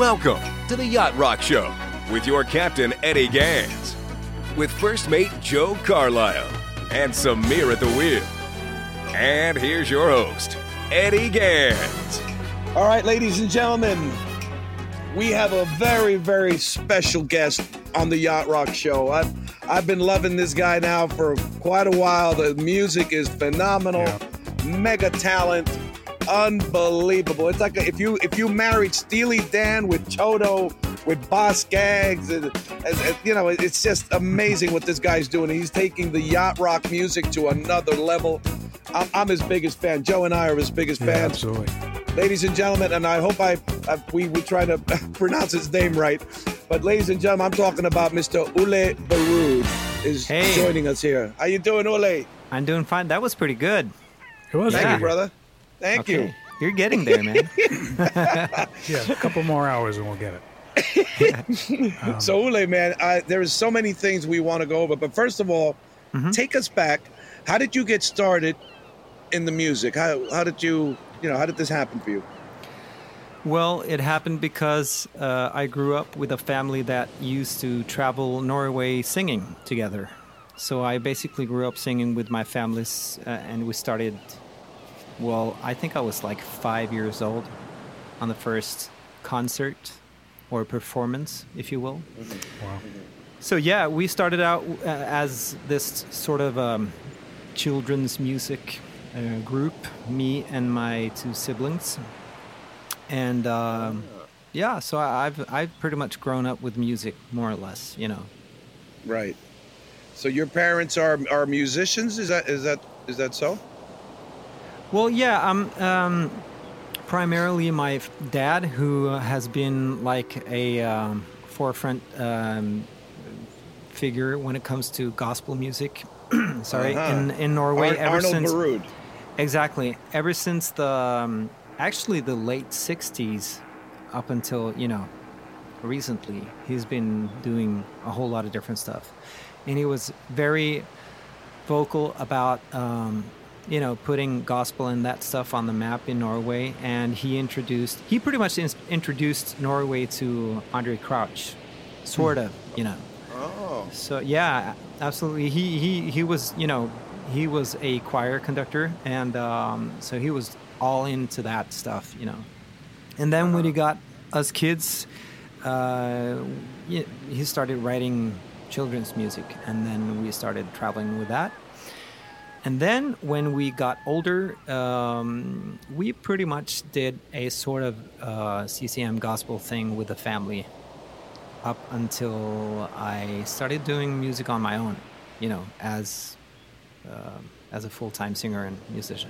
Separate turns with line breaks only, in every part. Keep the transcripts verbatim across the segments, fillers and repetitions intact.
Welcome to the Yacht Rock Show with your captain, Eddie Gans, with first mate Joe Carlisle and Samir at the wheel. And here's your host, Eddie Gans.
All right, ladies and gentlemen, we have a very, very special guest on the Yacht Rock Show. I've, I've been loving this guy now for quite a while. The music is phenomenal, yeah. Mega talent, unbelievable. It's like a, if you if you married Steely Dan with Toto, with Boss Gags, and, and, and, you know, it's just amazing what this guy's doing. He's taking the Yacht Rock music to another level. I'm, I'm his biggest fan. Joe and I are his biggest
yeah,
fans.
Absolutely.
Ladies and gentlemen, and I hope I, I we, we try to pronounce his name right, but ladies and gentlemen, I'm talking about Mister Ule Baroud is
hey.
joining us here. How you doing, Ule?
I'm doing fine. That was pretty good.
It was.
Thank
yeah.
you, brother. Thank
okay.
you.
You're getting there, man.
Yeah, a couple more hours and we'll get it.
um, so, Ule, man, I, there is so many things we want to go over, but first of all, mm-hmm. take us back. How did you get started in the music? How how did you, you know, how did this happen for you?
Well, it happened because uh, I grew up with a family that used to travel Norway singing together. So I basically grew up singing with my families, uh, and we started, well, I think I was like five years old on the first concert or performance, if you will.
Mm-hmm. Wow.
So yeah, we started out uh, as this sort of um, children's music uh, group, me and my two siblings. And um, yeah, so I've I've pretty much grown up with music, more or less, you know.
Right. So your parents are are musicians? Is that is that is that so?
Well, yeah. Um, um, primarily my dad, who has been like a um, forefront um, figure when it comes to gospel music. Sorry,
uh-huh.
in in Norway
Ar-
ever
Arnold
since.
Baroud.
Exactly. Ever since the. Um, Actually, the late sixties, up until, you know, recently, he's been doing a whole lot of different stuff. And he was very vocal about, um, you know, putting gospel and that stuff on the map in Norway. And he introduced, he pretty much in- introduced Norway to Andre Crouch, sort of, you know.
Oh.
So, yeah, absolutely. He, he, he was, you know, he was a choir conductor. And um, so he was all into that stuff, you know. And then when he got us kids, uh, he started writing children's music, and then we started traveling with that. And then when we got older, um, we pretty much did a sort of uh, C C M gospel thing with the family up until I started doing music on my own, you know, as uh, as a full-time singer and musician.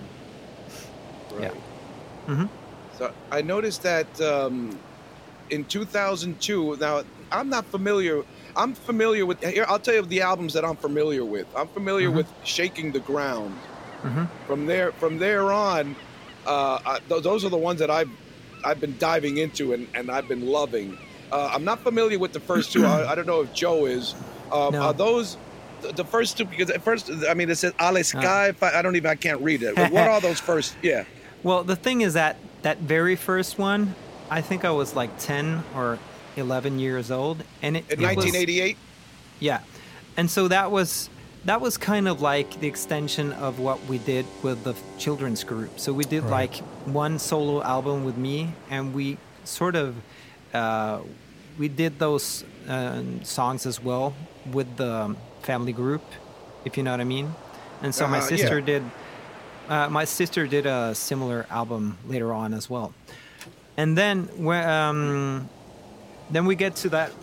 Right.
Yeah. Mm-hmm.
So I noticed that um, in two thousand two. Now I'm not familiar. I'm familiar with. Here, I'll tell you the albums that I'm familiar with. I'm familiar mm-hmm. with "Shaking the Ground."
Mm-hmm.
From there, from there on, uh, I, th- those are the ones that I've I've been diving into and, and I've been loving. Uh, I'm not familiar with the first two. I, I don't know if Joe is. Um,
no.
Are those? The first two, because at first, I mean, it says Ale Sky. Uh, I don't even, I can't read it. What are those first? Yeah.
Well, the thing is that that very first one, I think I was like ten or eleven years old, and it
in
it
nineteen eighty-eight.
Was, yeah, and so that was that was kind of like the extension of what we did with the children's group. So we did right. like one solo album with me, and we sort of uh, we did those uh, songs as well with the family group, if you know what I mean. And so uh, my sister
yeah.
did. Uh, my sister did a similar album later on as well, and then um, then we get to that.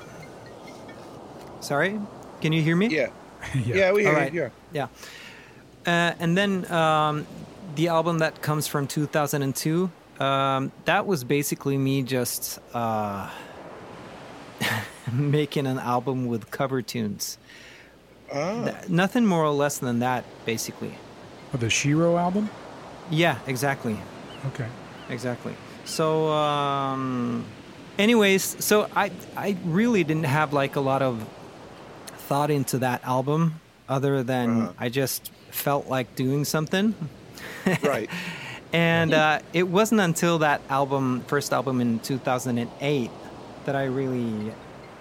Sorry, can you hear me?
Yeah,
yeah.
yeah, we hear
right.
you.
Yeah, uh, and then um, the album that comes from two thousand two. Um, that was basically me just uh, making an album with cover tunes.
Oh.
Th- nothing more or less than that, basically.
Oh, the Shiro album?
Yeah, exactly.
Okay.
Exactly. So, um, anyways, so I I really didn't have like a lot of thought into that album, other than uh-huh. I just felt like doing something.
Right.
And uh, it wasn't until that album, first album in two thousand eight, that I really.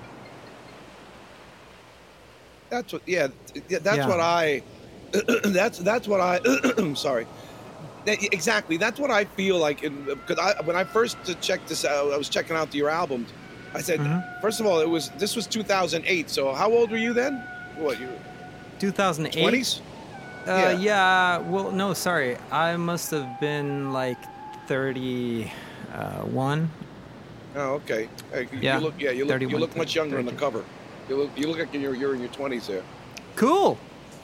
That's what. Yeah, yeah that's
Yeah.
what I. that's that's what I. I'm sorry. That- Exactly. That's what I feel like. Because I, when I first checked this out, I was checking out your albums. I said,
Mhm.
first of all, it was this was two thousand eight. So how old were you then? What you
two thousand eight.
twenties?
Uh,
Yeah.
yeah. Well, no, sorry. I must have been like thirty-one.
Oh, okay. Hey, you
Yeah,
look. Yeah, you look. You
thirty-one,
look much younger on the
thirty.
cover. You look. You look like you're you're in your twenties there.
Cool.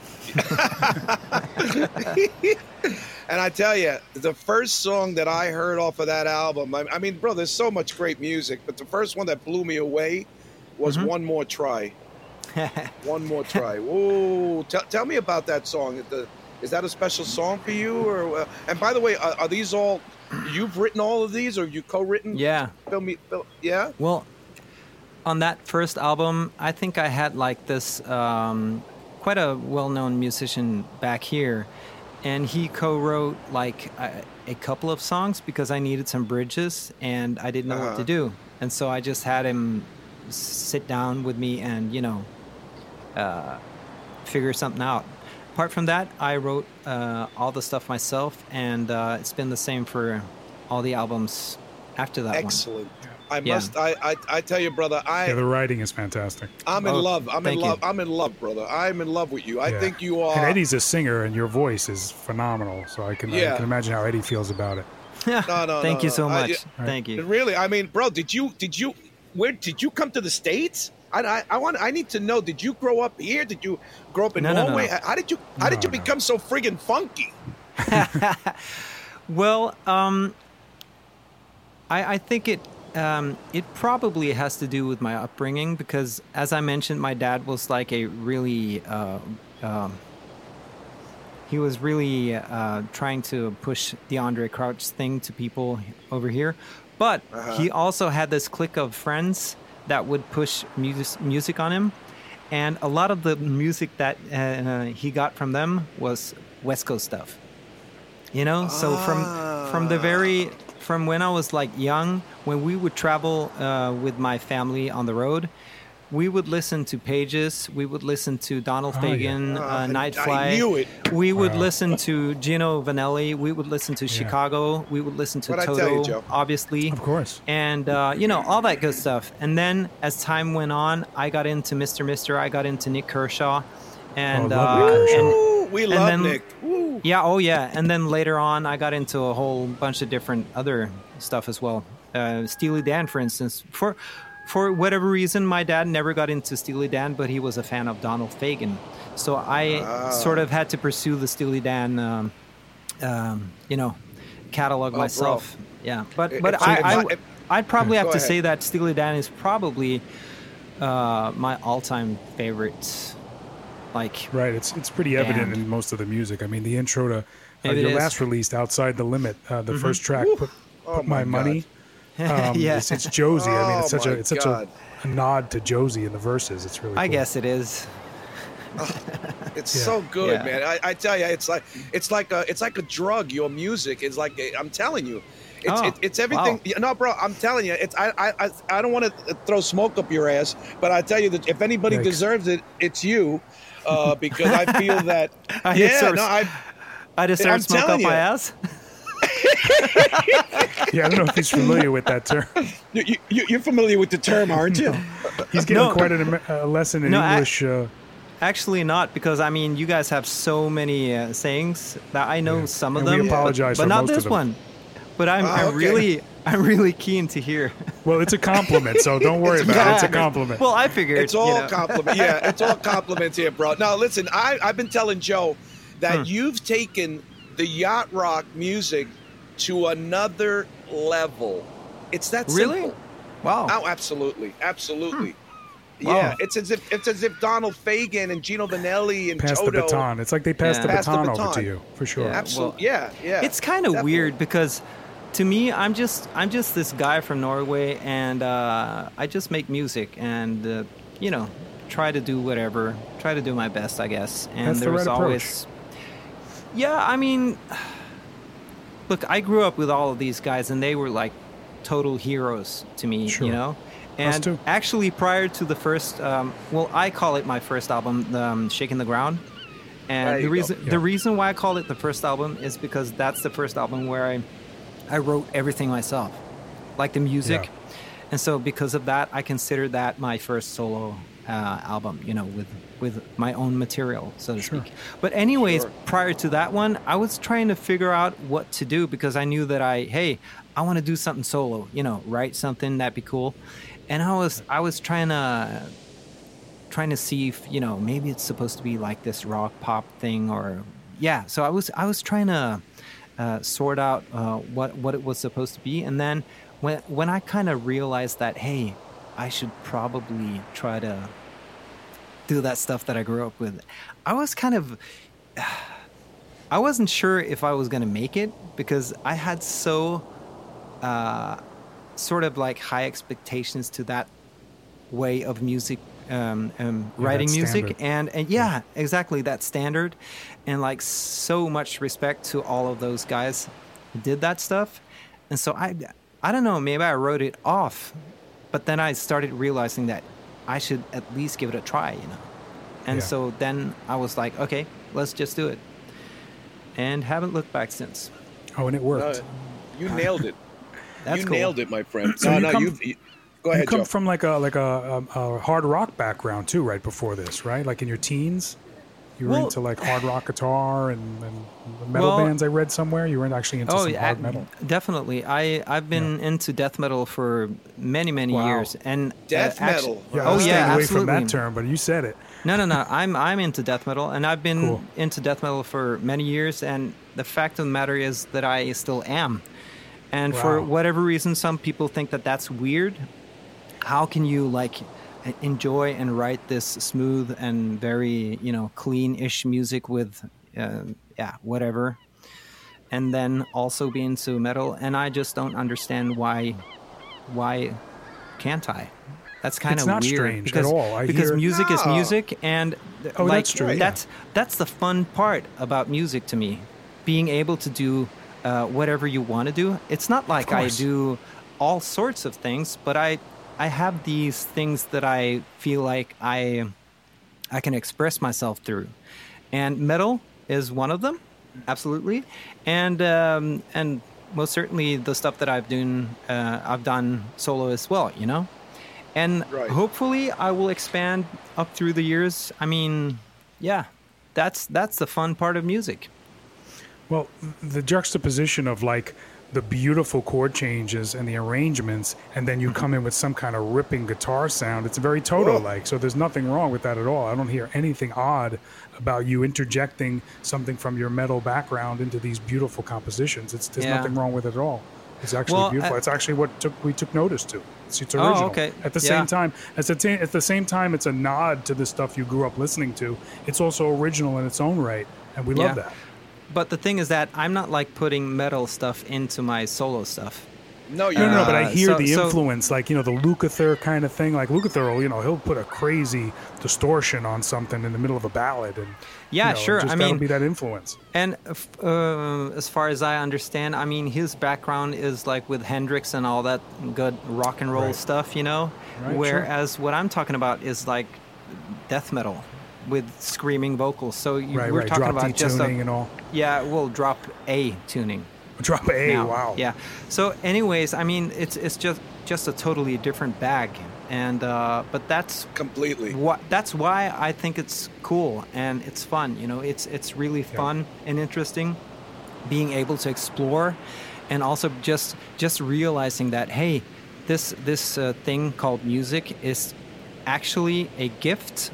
And I tell you, the first song that I heard off of that album, I, I mean, bro, there's so much great music, but the first one that blew me away was
Mhm.
One More Try. One More Try. Whoa. Tell, tell me about that song. Is the- Is that a special song for you? Or uh, And by the way, are, are these all, you've written all of these or you co-written?
Yeah.
Fill me, fill, yeah?
Well, on that first album, I think I had like this um, quite a well-known musician back here, and he co-wrote like a, a couple of songs because I needed some bridges and I didn't know what
Uh-huh.
to do, and so I just had him sit down with me and you know uh, figure something out. Apart from that, I wrote uh, all the stuff myself, and uh, it's been the same for all the albums after that one.
Excellent. I
Yeah.
must, I, I, I tell you, brother, I,
Yeah, the writing is fantastic.
I'm in
Oh,
love. I'm in
thank you.
love. I'm in love, brother. I'm in love with you. I
Yeah.
think you are.
And Eddie's a singer, and your voice is phenomenal. So I can,
Yeah.
I can imagine how Eddie feels about it.
No, no,
Thank
no,
you
no.
so
I-
much.
yeah.
Thank you.
Really, I mean, bro, did you did you where did you come to the States? I, I, I want I need to know. Did you grow up here? Did you grow up in
No, no, no,
Norway?
no.
How did you How did
No,
you
no.
become so friggin' funky?
Well, um, I, I think it um, it probably has to do with my upbringing because, as I mentioned, my dad was like a really uh, um, he was really uh, trying to push the Andre Crouch thing to people over here, but
Uh-huh.
he also had this clique of friends that would push music music on him, and a lot of the music that uh, he got from them was West Coast stuff. You know, so from from the very from when I was like young, when we would travel uh, with my family on the road, we would listen to Pages, we would listen to Donald
Oh, yeah.
Fagen,
Oh,
uh,
I-
Nightfly.
I knew it.
We would
Wow.
listen to Gino Vanelli. We would listen to Chicago. We would listen to
What'd I
Toto,
tell you, Joe?
obviously.
Of course.
And, uh, you know, all that good stuff. And then as time went on, I got into Mister Mister. I got into Nick Kershaw. And,
Oh, I love
uh,
Nick Kershaw.
and
Ooh, we love
then-
Nick. Woo.
yeah, oh yeah. And then later on, I got into a whole bunch of different other stuff as well. Uh, Steely Dan, for instance. For for whatever reason, my dad never got into Steely Dan, but he was a fan of Donald Fagen. So I
Ah.
sort of had to pursue the Steely Dan, um, um, you know, catalog
Oh, bro.
myself. Yeah, but
If-
but
if-
I,
if
I
I- if-
I'd probably
Go
have to
ahead.
say that Steely Dan is probably uh, my all-time favorite. Like
Right. It's it's pretty evident
Band.
in most of the music. I mean, the intro to uh,
It
your
is.
last release, Outside the Limit, uh, the first track, Put,
Oh,
Put My,
my God.
Money. Um,
yeah,
it's, it's Josie. I mean, it's
Oh,
such a
my
it's such
God.
a, a nod to Josie in the verses. It's really.
I
cool.
guess it is.
It's
Yeah.
so good,
Yeah.
man. I, I tell you, it's like it's like a it's like a drug. Your music is like a, I'm telling you, it's
Oh,
it, it's everything.
wow.
Yeah, No, bro, I'm telling you, it's I I I, I don't want to throw smoke up your ass, but I tell you that if anybody
Yikes.
deserves it, it's you, uh, because I feel that.
I
yeah,
deserve-
no, I.
I deserve
I'm
smoke up
telling
my
you.
ass.
Yeah, I don't know if he's familiar with that term.
You, you, you're familiar with the term, aren't you?
He's getting
No.
quite an, a lesson in
No, I-
English. uh,
Actually, not because I mean you guys have so many uh, sayings that I know
Yeah.
some of
And we
them,
apologize
but,
for
but not
most of
this
them.
one. But I'm,
Ah,
I'm
okay.
really, I'm really keen to hear.
well, it's a compliment, so don't worry
It's a
about it. It's a
compliment.
compliment.
Well, I figured
It's all
you know.
compliment. Yeah, it's all compliments here, bro. Now, listen, I, I've been telling Joe that
Hmm.
you've taken the yacht rock music to another level. It's that
Really?
simple.
Wow.
Oh, absolutely, absolutely.
Wow.
Yeah, it's as if it's as if Donald Fagen and Gino Vanelli and
Pass the
Toto.
baton. It's like they passed
Yeah.
the
Pass the
baton over
baton.
to you, for sure.
Yeah.
Absolutely, yeah, yeah.
It's kind of
Definitely.
weird because to me, I'm just I'm just this guy from Norway, and uh, I just make music and uh, you know try to do whatever, try to do my best, I guess. And
That's the
there's
right approach.
always, yeah. I mean, look, I grew up with all of these guys, and they were like total heroes to me,
Sure.
you know. And
too.
actually, prior to the first, um, well, I call it my first album, um, "Shaking the Ground," and
There
the
you
reason
Yeah.
the reason why I call it the first album is because that's the first album where I I wrote everything myself, like the music,
Yeah.
and so because of that, I consider that my first solo uh, album. You know, with with my own material, so to
Sure.
speak. But anyways,
Sure.
prior to that one, I was trying to figure out what to do because I knew that I hey I want to do something solo. You know, write something that'd be cool. And I was I was trying to trying to see if, you know, maybe it's supposed to be like this rock pop thing or yeah. So I was I was trying to uh, sort out uh, what what it was supposed to be. And then when when I kind of realized that hey, I should probably try to do that stuff that I grew up with, I was kind of I wasn't sure if I was gonna make it because I had so. Uh, sort of like high expectations to that way of music um, um,
Yeah,
writing
that
music
standard.
and, and yeah exactly that standard and like so much respect to all of those guys who did that stuff. And so I I don't know, maybe I wrote it off, but then I started realizing that I should at least give it a try, you know. And
Yeah.
so then I was like, okay, let's just do it, and haven't looked back since.
Oh, and it
No,
worked.
you nailed it.
That's
you
cool.
nailed it, my friend.
So
no,
you
no,
come-
you've, you go
You
ahead,
come
Joe.
from like a like a, a, a hard rock background too, right before this, right? Like in your teens, you were
Well-
into like hard rock guitar and, and metal
Well-
bands. I read somewhere you were actually into
Oh
some
yeah,
hard metal.
definitely. I I've been into death metal for many many
Wow.
years, and
Death
uh, actu-
metal.
Yeah, I
oh
was
yeah,
staying away
absolutely.
from that term, but you said it.
No, no, no. I'm I'm into death metal, and I've been
Cool.
into death metal for many years. And the fact of the matter is that I still am. And for
Wow.
whatever reason, some people think that that's weird. How can you like enjoy and write this smooth and very, you know, clean-ish music with, uh, yeah, whatever, and then also be into metal? And I just don't understand why. Why can't I? That's kind
It's
of
not
weird
strange at
because
all. I
because
hear-
music is
No.
music, and th-
Oh,
like
that's true, yeah.
that's that's the fun part about music to me, being able to do uh, whatever you want to do. It's not like I
course.
do all sorts of things, but I I have these things that I feel like I I can express myself through, and metal is one of them, absolutely, and um, and most certainly the stuff that I've done uh, I've done solo as well, you know, and
Right.
hopefully I will expand up through the years. I mean, yeah, that's that's the fun part of music.
Well, the juxtaposition of like the beautiful chord changes and the arrangements, and then you come in with some kind of ripping guitar sound. It's very Toto-like, so there's nothing wrong with that at all. I don't hear anything odd about you interjecting something from your metal background into these beautiful compositions. It's there's
Yeah.
nothing wrong with it at all. It's actually
Well,
beautiful.
I-
it's actually what took we took notice to. It's, it's
Oh,
original.
okay.
At the
Yeah.
same time, at the, ta- at the same time, it's a nod to the stuff you grew up listening to. It's also original in its own right, and we love
Yeah.
that.
But the thing is that I'm not like putting metal stuff into my solo stuff.
No, you're
No, no, no,
not.
but I
Uh,
hear
so-
the
so-
influence, like, you know, the Lukather kind of thing. Like, Lukather will, you know, he'll put a crazy distortion on something in the middle of a ballad. And,
Yeah,
you know,
sure.
Just,
I
that'll
mean-
be that influence.
And f- uh, as far as I understand, I mean, his background is like with Hendrix and all that good rock and roll
Right.
stuff, you know?
Right, sure.
Whereas what I'm talking about is like death metal with screaming vocals. So you,
Right,
we're
right.
talking
Drop
about
D
just
tuning
a,
and all.
yeah, we'll drop A tuning.
Drop A,
now.
wow.
Yeah. So, anyways, I mean, it's it's just just a totally different bag, and uh, but that's
Completely.
what that's why I think it's cool and it's fun. You know, it's it's really fun and interesting being able to explore, and also just just realizing that hey, this this uh, thing called music is actually a gift.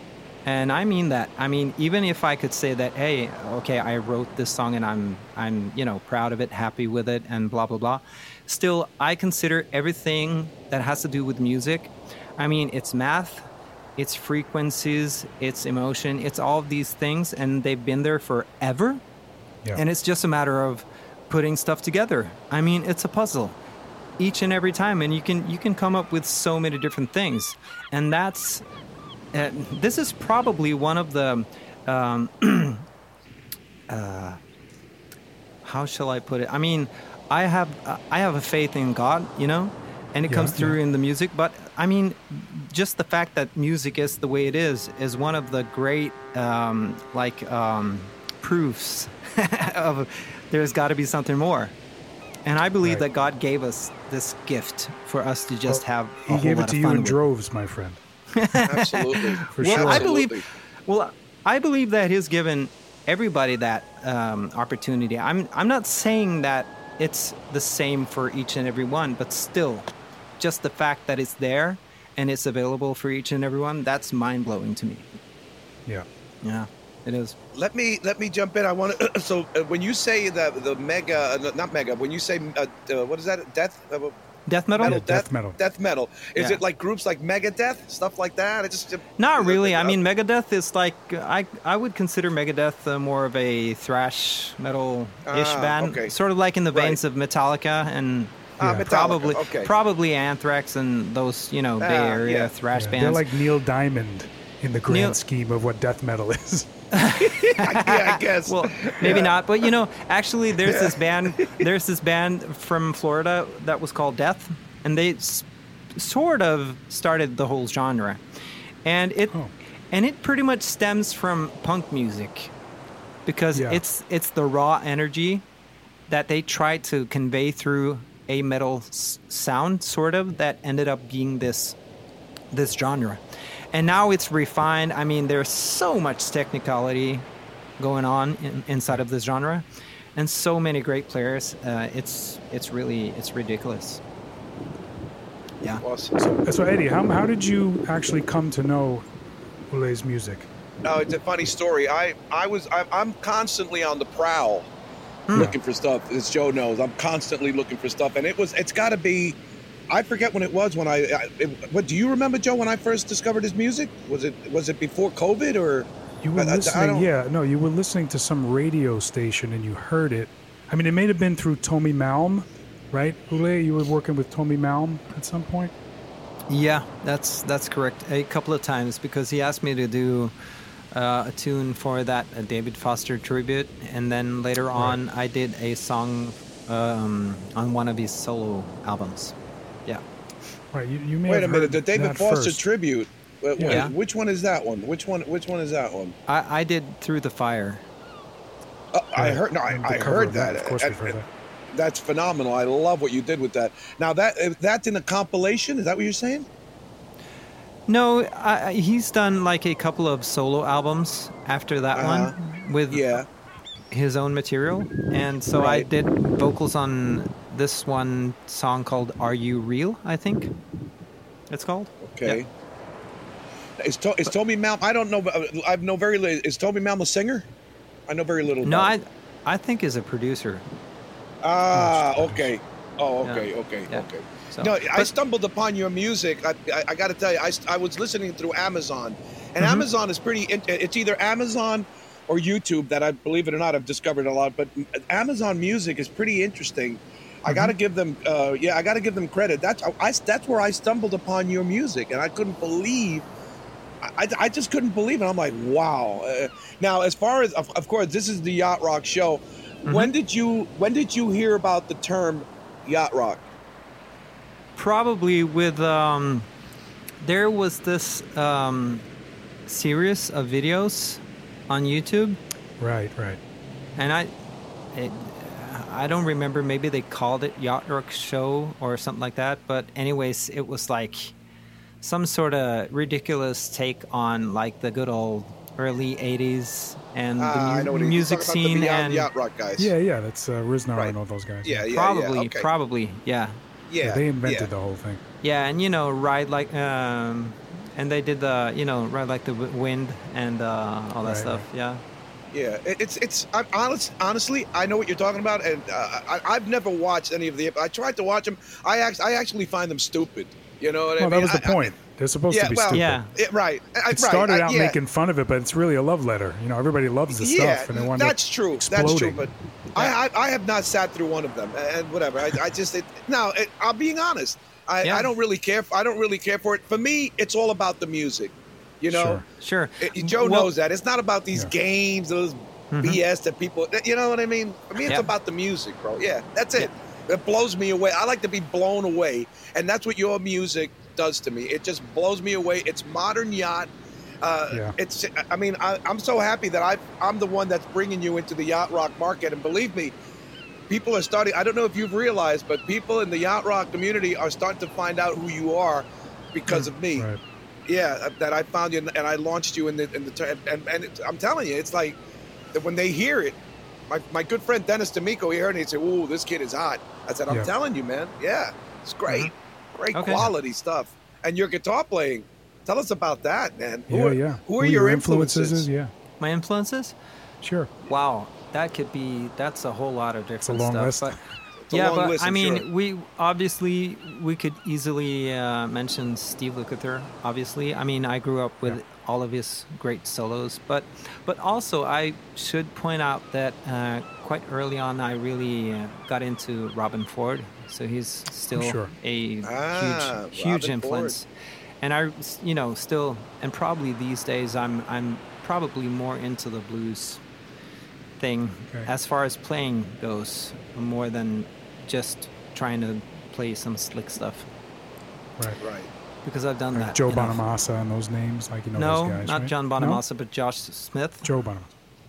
And I mean that. I mean, even if I could say that, hey, okay, I wrote this song and I'm, I'm, you know, proud of it, happy with it, and blah blah blah. Still, I consider everything that has to do with music. I mean, it's math, it's frequencies, it's emotion, it's all of these things, and they've been there forever.
Yeah.
And it's just a matter of putting stuff together. I mean, it's a puzzle each and every time, and you can you can come up with so many different things, and that's. Uh, this is probably one of the, um, uh, how shall I put it? I mean, I have uh, I have a faith in God, you know, and it
Yeah,
comes through
yeah.
in the music. But I mean, just the fact that music is the way it is is one of the great um, like um, proofs of there's got to be something more. And I believe
Right.
that God gave us this gift for us to just have. A
He
whole
gave it
lot
to
of
you
fun
in
with.
droves, my friend.
Absolutely.
For
Well,
sure.
I believe.
Absolutely.
Well, I believe that He's given everybody that um, opportunity. I'm. I'm not saying that it's the same for each and every one, but still, just the fact that it's there and it's available for each and every one, that's mind blowing to me.
Yeah.
Yeah, it is.
Let me let me jump in. I want to. So uh, when you say that the mega, uh, not mega, when you say uh, uh, what is that? Death. Uh,
Death metal?
metal,
Yeah, death metal.
Death metal. Is
Yeah.
it like groups like Megadeth, stuff like that? It just
Not really.
uh,
I mean, Megadeth is like I I would consider Megadeth uh, more of a thrash metal-ish
Ah,
band,
okay.
sort of like in the veins
Right.
of Metallica and
Ah,
Yeah.
Metallica,
probably
okay.
probably Anthrax and those you know Bay
Ah,
Area
yeah.
thrash
Yeah,
bands.
they're like Neil Diamond in the grand
Neil-
scheme of what death metal is.
yeah, I guess.
Well, maybe not, but you know, actually, there's this band. There's this band from Florida that was called Death, and they s- sort of started the whole genre, and it
Oh.
and it pretty much stems from punk music, because
Yeah.
it's it's the raw energy that they tried to convey through a metal s- sound, sort of, that ended up being this this genre. And now it's refined. I mean, there's so much technicality going on in, inside of this genre, and so many great players. Uh, it's it's really it's ridiculous. Yeah.
Awesome.
So, so Eddie, how, how did you actually come to know Ule's music?
No, it's a funny story. I, I was, I, I'm constantly on the prowl, looking for stuff. As Joe knows, I'm constantly looking for stuff, and it was, it's got to be. I forget when it was when I. I it, what do you remember, Joe? When I first discovered his music, was it was it before COVID or?
You were
I- I- I
listening,
don't-
yeah, no, you were listening to some radio station and you heard it. I mean, it may have been through Tommy Malm, right? Ule, you were working with Tommy Malm at some point?
Yeah, that's that's correct. A couple of times, because he asked me to do uh, a tune for that uh, David Foster tribute, and then later on I did a song um, on one of his solo albums. Yeah.
Right, you, you may
Wait a
have
minute,
heard
the David
that
Foster
first.
tribute. Uh, wh-
Yeah.
Which one is that one? Which one? Which one is that one?
I, I did Through the Fire.
Uh, I
Right,
heard. No, I,
the
I
cover
heard
of
that.
Of course,
Uh,
we've heard that.
That's phenomenal. I love what you did with that. Now that uh, that's in a compilation. Is that what you're saying?
No, I, I- he's done like a couple of solo albums after that
Uh-huh.
one with
Yeah.
his own material. And so I
Right.
did vocals on this one song called Are You Real, I think it's called.
Okay. Is, to, is Toby Malm? I don't know. but, uh, I know very little. Is Toby Malm a singer? I know very little.
No,
about
I
him.
I think is a producer.
Ah,
Oh,
okay. Oh,
Yeah.
okay, okay,
Yeah.
okay.
So,
No, I
but-
stumbled upon your music. I, I, I got to tell you, I, I was listening through Amazon, and
Mhm.
Amazon is pretty. in- It's either Amazon or YouTube that I believe it or not, I've discovered a lot. But Amazon Music is pretty interesting. I got to give them, uh, yeah, I got to give them credit. That's I, that's where I stumbled upon your music, and I couldn't believe. I, I just couldn't believe it. I'm like, wow. Uh, now, as far as, of, of course, this is the Yacht Rock show. When did you when did you hear about the term yacht rock?
Probably with um, there was this um, series of videos on YouTube,
Right, right.
and I, it, I don't remember. Maybe they called it Yacht Rock Show or something like that. But anyways, it was like some sort of ridiculous take on like the good old early eighties and
Ah,
the mu-
I know what he's
music
talking about,
scene
the yacht,
and
yacht rock guys.
Yeah, yeah, that's uh, Riznar
Right.
and all those guys.
yeah, yeah,
probably,
yeah. Okay.
probably, yeah.
yeah,
Yeah, they invented
yeah.
the whole thing.
Yeah, and you know, ride like, um, and they did the, you know, ride like the w- wind and uh, all that
Right,
stuff.
right.
Yeah.
Yeah, it- it's it's. I'm honest. Honestly, I know what you're talking about, and uh, I, I've never watched any of the. I tried to watch them. I act, I actually find them stupid. You know what I
Well,
mean?
that was the
I- I-
point. They're supposed
yeah,
to be
well,
stupid.
Yeah.
it- right. I-
It
right,
started
I-
out
yeah.
making fun of it, but it's really a love letter. You know, everybody loves the
Yeah,
stuff, and they want
that's
it
true. That's
exploding.
true. But I, I, I have not sat through one of them, and whatever. I, I just it, no. It, I'm being honest. I,
Yeah.
I don't really care. I don't really care for it. For me, it's all about the music. You know,
Sure.
Sure.
It- Joe
Well-
knows that. It's not about these
Yeah.
games, those B S that people. You know what I mean? For me, it's
Yeah.
about the music, bro. Yeah, that's it. It blows me away. I like to be blown away, and that's what your music does to me. It just blows me away. It's modern yacht. Uh,
Yeah.
It's. I mean, I, I'm so happy that I I'm the one that's bringing you into the yacht rock market, and believe me, people are starting. I don't know if you've realized, but people in the yacht rock community are starting to find out who you are because of me.
Right.
Yeah, that I found you and I launched you in the in the ter- and and it, I'm telling you, it's like that when they hear it. My my good friend Dennis D'Amico, he heard it and he said, "Ooh, this kid is hot." I said, "I'm
Yeah.
telling you, man. Yeah, it's great, great
Okay.
quality stuff." And your guitar playing, tell us about that, man. Who
Yeah,
are,
yeah.
Who are your influences?
is, Yeah,
My influences?
sure.
Wow, that could be. That's a whole lot of different
long
stuff.
list.
But
a
yeah,
long
but
list,
I
I'm
mean,
sure.
we obviously we could easily uh, mention Steve Lukather. Obviously, I mean, I grew up with
Yeah.
all of his great solos, but but also I should point out that uh, quite early on I really uh, got into Robin Ford. So he's still
sure.
a
Ah,
huge huge
Robin
influence. And I, you know, still, and probably these days, I'm I'm probably more into the blues thing
Okay.
as far as playing goes, more than just trying to play some slick stuff,
Right.
Right.
because I've done
Like
that.
Joe
enough.
Bonamassa and those names, like you know
No,
those guys,
not
right?
John
No?
Bonamassa, but Josh Smith.
Joe Bonamassa.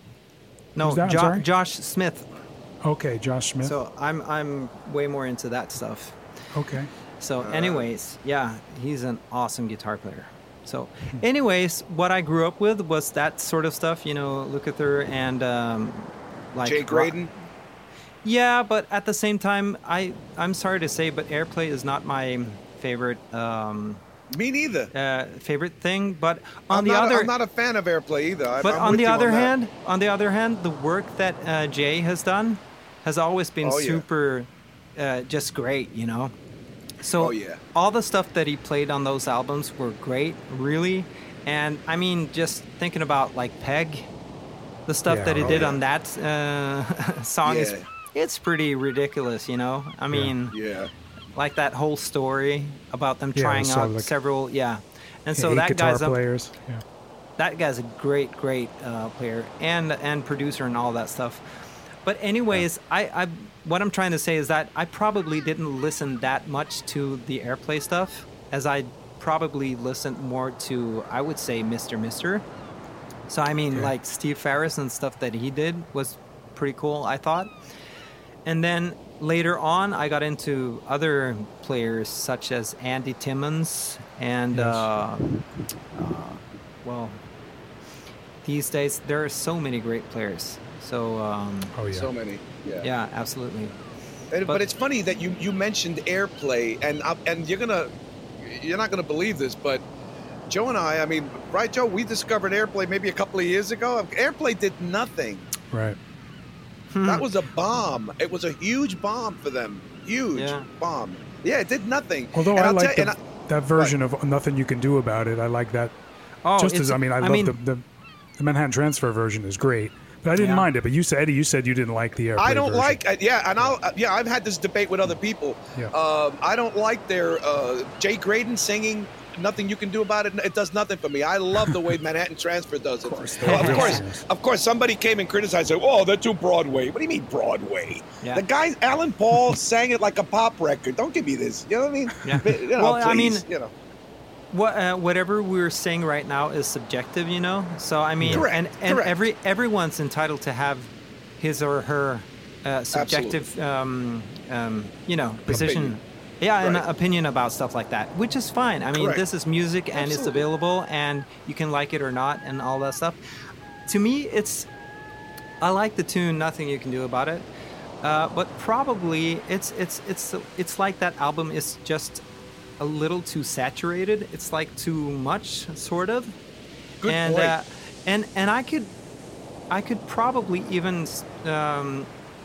No,
Who's that? I'm
Jo-
sorry?
Josh Smith.
Okay, Josh Smith.
So I'm I'm way more into that stuff.
okay.
So, anyways, yeah, he's an awesome guitar player. So,
Hmm.
anyways, what I grew up with was that sort of stuff, you know, Lukather and um, like
Jay Graydon.
Yeah, but at the same time, I I'm sorry to say, but Airplay is not my favorite um,
Me neither.
uh, favorite thing. But on
I'm
the
not,
other,
I'm not a fan of Airplay either. I,
but
I'm
on
with
the
you
other
that.
hand, on the other hand, the work that uh, Jay has done has always been
Oh, yeah.
super, uh, just great, you know. So
Oh, yeah.
all the stuff that he played on those albums were great, really. And I mean, just thinking about like Peg, the stuff
Yeah,
that he
oh,
did
yeah.
on that uh, song is
Yeah.
it's pretty ridiculous, you know. I mean,
Yeah.
like that whole story about them
Yeah,
trying
so,
out
like,
several, yeah. And
Yeah,
so
eight
that
guitar
guy's a,
players. Yeah.
that guy's a great, great uh, player and and producer and all that stuff. But anyways, I, I what I'm trying to say is that I probably didn't listen that much to the Airplay stuff, as I probably listened more to, I would say, Mister Mister. So I mean,
Okay.
like Steve Farris and stuff that he did was pretty cool, I thought. And then later on, I got into other players such as Andy Timmons and,
Yes.
uh, uh, well, these days there are so many great players. So um,
Oh yeah.
So many. Yeah.
yeah, absolutely.
And, but,
But-
it's funny that you, you mentioned Airplay, and I- and you're gonna you're not gonna believe this, but Joe and I, I mean, right, Joe, we discovered Airplay maybe a couple of years ago. Airplay did nothing.
Right.
That was a bomb. It was a huge bomb for them. Huge
Yeah.
bomb. Yeah, it did nothing.
Although
And
I
I'll
like
tell-
the,
and I-
that version of Nothing You Can Do About It. I like that
Oh,
just
it's-
as I mean I,
I
love
mean-
the, the the Manhattan Transfer version is great, but I didn't
Yeah.
mind it. But you said Eddie, you said you didn't like the Airplay
I don't
version.
like, uh, yeah, and I'll, uh, yeah, I've had this debate with other people.
Yeah.
Um, I don't like their uh, Jay Graydon singing. Nothing you can do about it. It does nothing for me. I love the way Manhattan Transfer does it. Of course, well, of
real
course,
singers.
of course, somebody came and criticized. Said, "Oh, they're too Broadway." What do you mean Broadway?
Yeah.
The guy, Alan Paul, sang it like a pop record. Don't give me this. You know what I mean?
Yeah.
You know,
Well, I mean-
please, you know.
What uh, whatever we're saying right now is subjective, you know. So I mean,
Correct,
and and
correct.
every everyone's entitled to have his or her uh, subjective, um, um, you know, position.
Opinion.
Yeah, an
Right.
opinion about stuff like that, which is fine. I mean,
Correct.
this is music and it's
Absolutely.
available, and you can like it or not, and all that stuff. To me, it's I like the tune "Nothing You Can Do About It," uh, but probably it's it's it's it's like that album is just a little too saturated. It's like too much, sort of.
Good
and
point.
Uh, and and I could I could probably even um,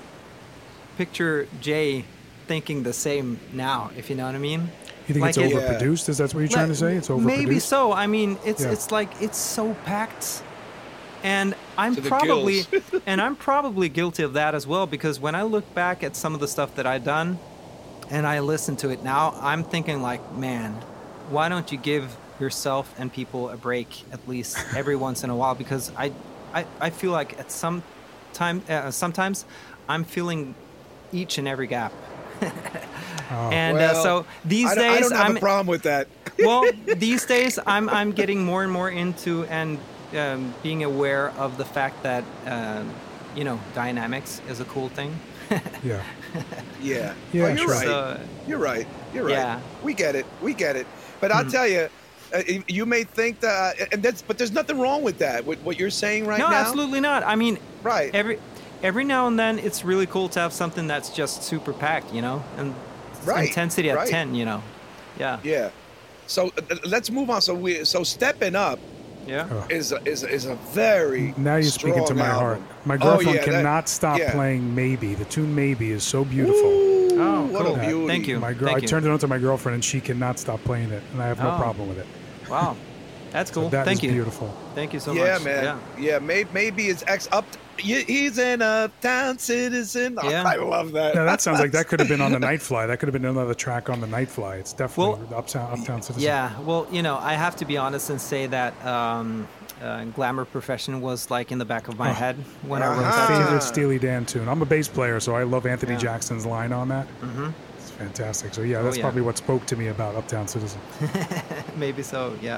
picture Jay thinking the same now, if you know what I mean.
You think
Like
it's
it-
overproduced? Is that what you're trying to say? It's overproduced.
Maybe so. I mean, it's
Yeah.
it's like it's so packed, and I'm
To the
probably
gills.
and I'm probably guilty of that as well, because when I look back at some of the stuff that I've done, and I listen to it now, I'm thinking like, man, why don't you give yourself and people a break at least every once in a while? Because I, I, I feel like at some time, uh, sometimes I'm filling each and every gap And
Well,
uh, so these
I don't,
days,
I don't have
I'm
a problem with that.
well, these days I'm I'm getting more and more into and um, being aware of the fact that um, you know, dynamics is a cool thing.
Yeah.
Yeah.
Yeah,
Oh, you're
sure.
right.
So,
You're right. You're right.
Yeah.
We get it. We get it. But I'll tell you, uh, you may think that, and that's, but there's nothing wrong with that. With what you're saying right
no,
now.
absolutely not. I mean,
Right.
every every now and then it's really cool to have something that's just super packed, you know, and
Right,
intensity at
right.
ten, you know. Yeah.
Yeah. So uh, let's move on. So we, so stepping up
Yeah.
Oh.
is a, is a, is a very
Now you're speaking to
strong
my
album.
heart. My
Oh,
girlfriend
yeah, that-
cannot stop
yeah.
playing Maybe. The tune Maybe is so beautiful.
Ooh,
Oh,
what
cool.
a beauty.
Thank you.
My girl,
Thank
I
you.
turned it on to my girlfriend, and she cannot stop playing it, and I have no
Oh.
problem with it.
Wow. That's cool.
That is
Thank you.
beautiful.
Thank you so
yeah,
much.
man.
Yeah.
Yeah, maybe maybe it's ex up. He- He's an uptown citizen. Oh,
Yeah.
I love that.
Now that sounds like that could have been on the Night Fly. That could have been another track on the Night Fly. It's definitely
Well,
Uptown, Uptown Citizen.
Yeah, well, you know, I have to be honest and say that um, uh, Glamour Profession was like in the back of my
Oh.
head when I wrote
Uh-huh.
that
Favorite
tune.
Steely Dan tune. I'm a bass player, so I love Anthony
Yeah.
Jackson's line on that.
Mm-hmm.
It's fantastic. So yeah, that's
yeah.
probably what spoke to me about Uptown Citizen.
Maybe so, yeah.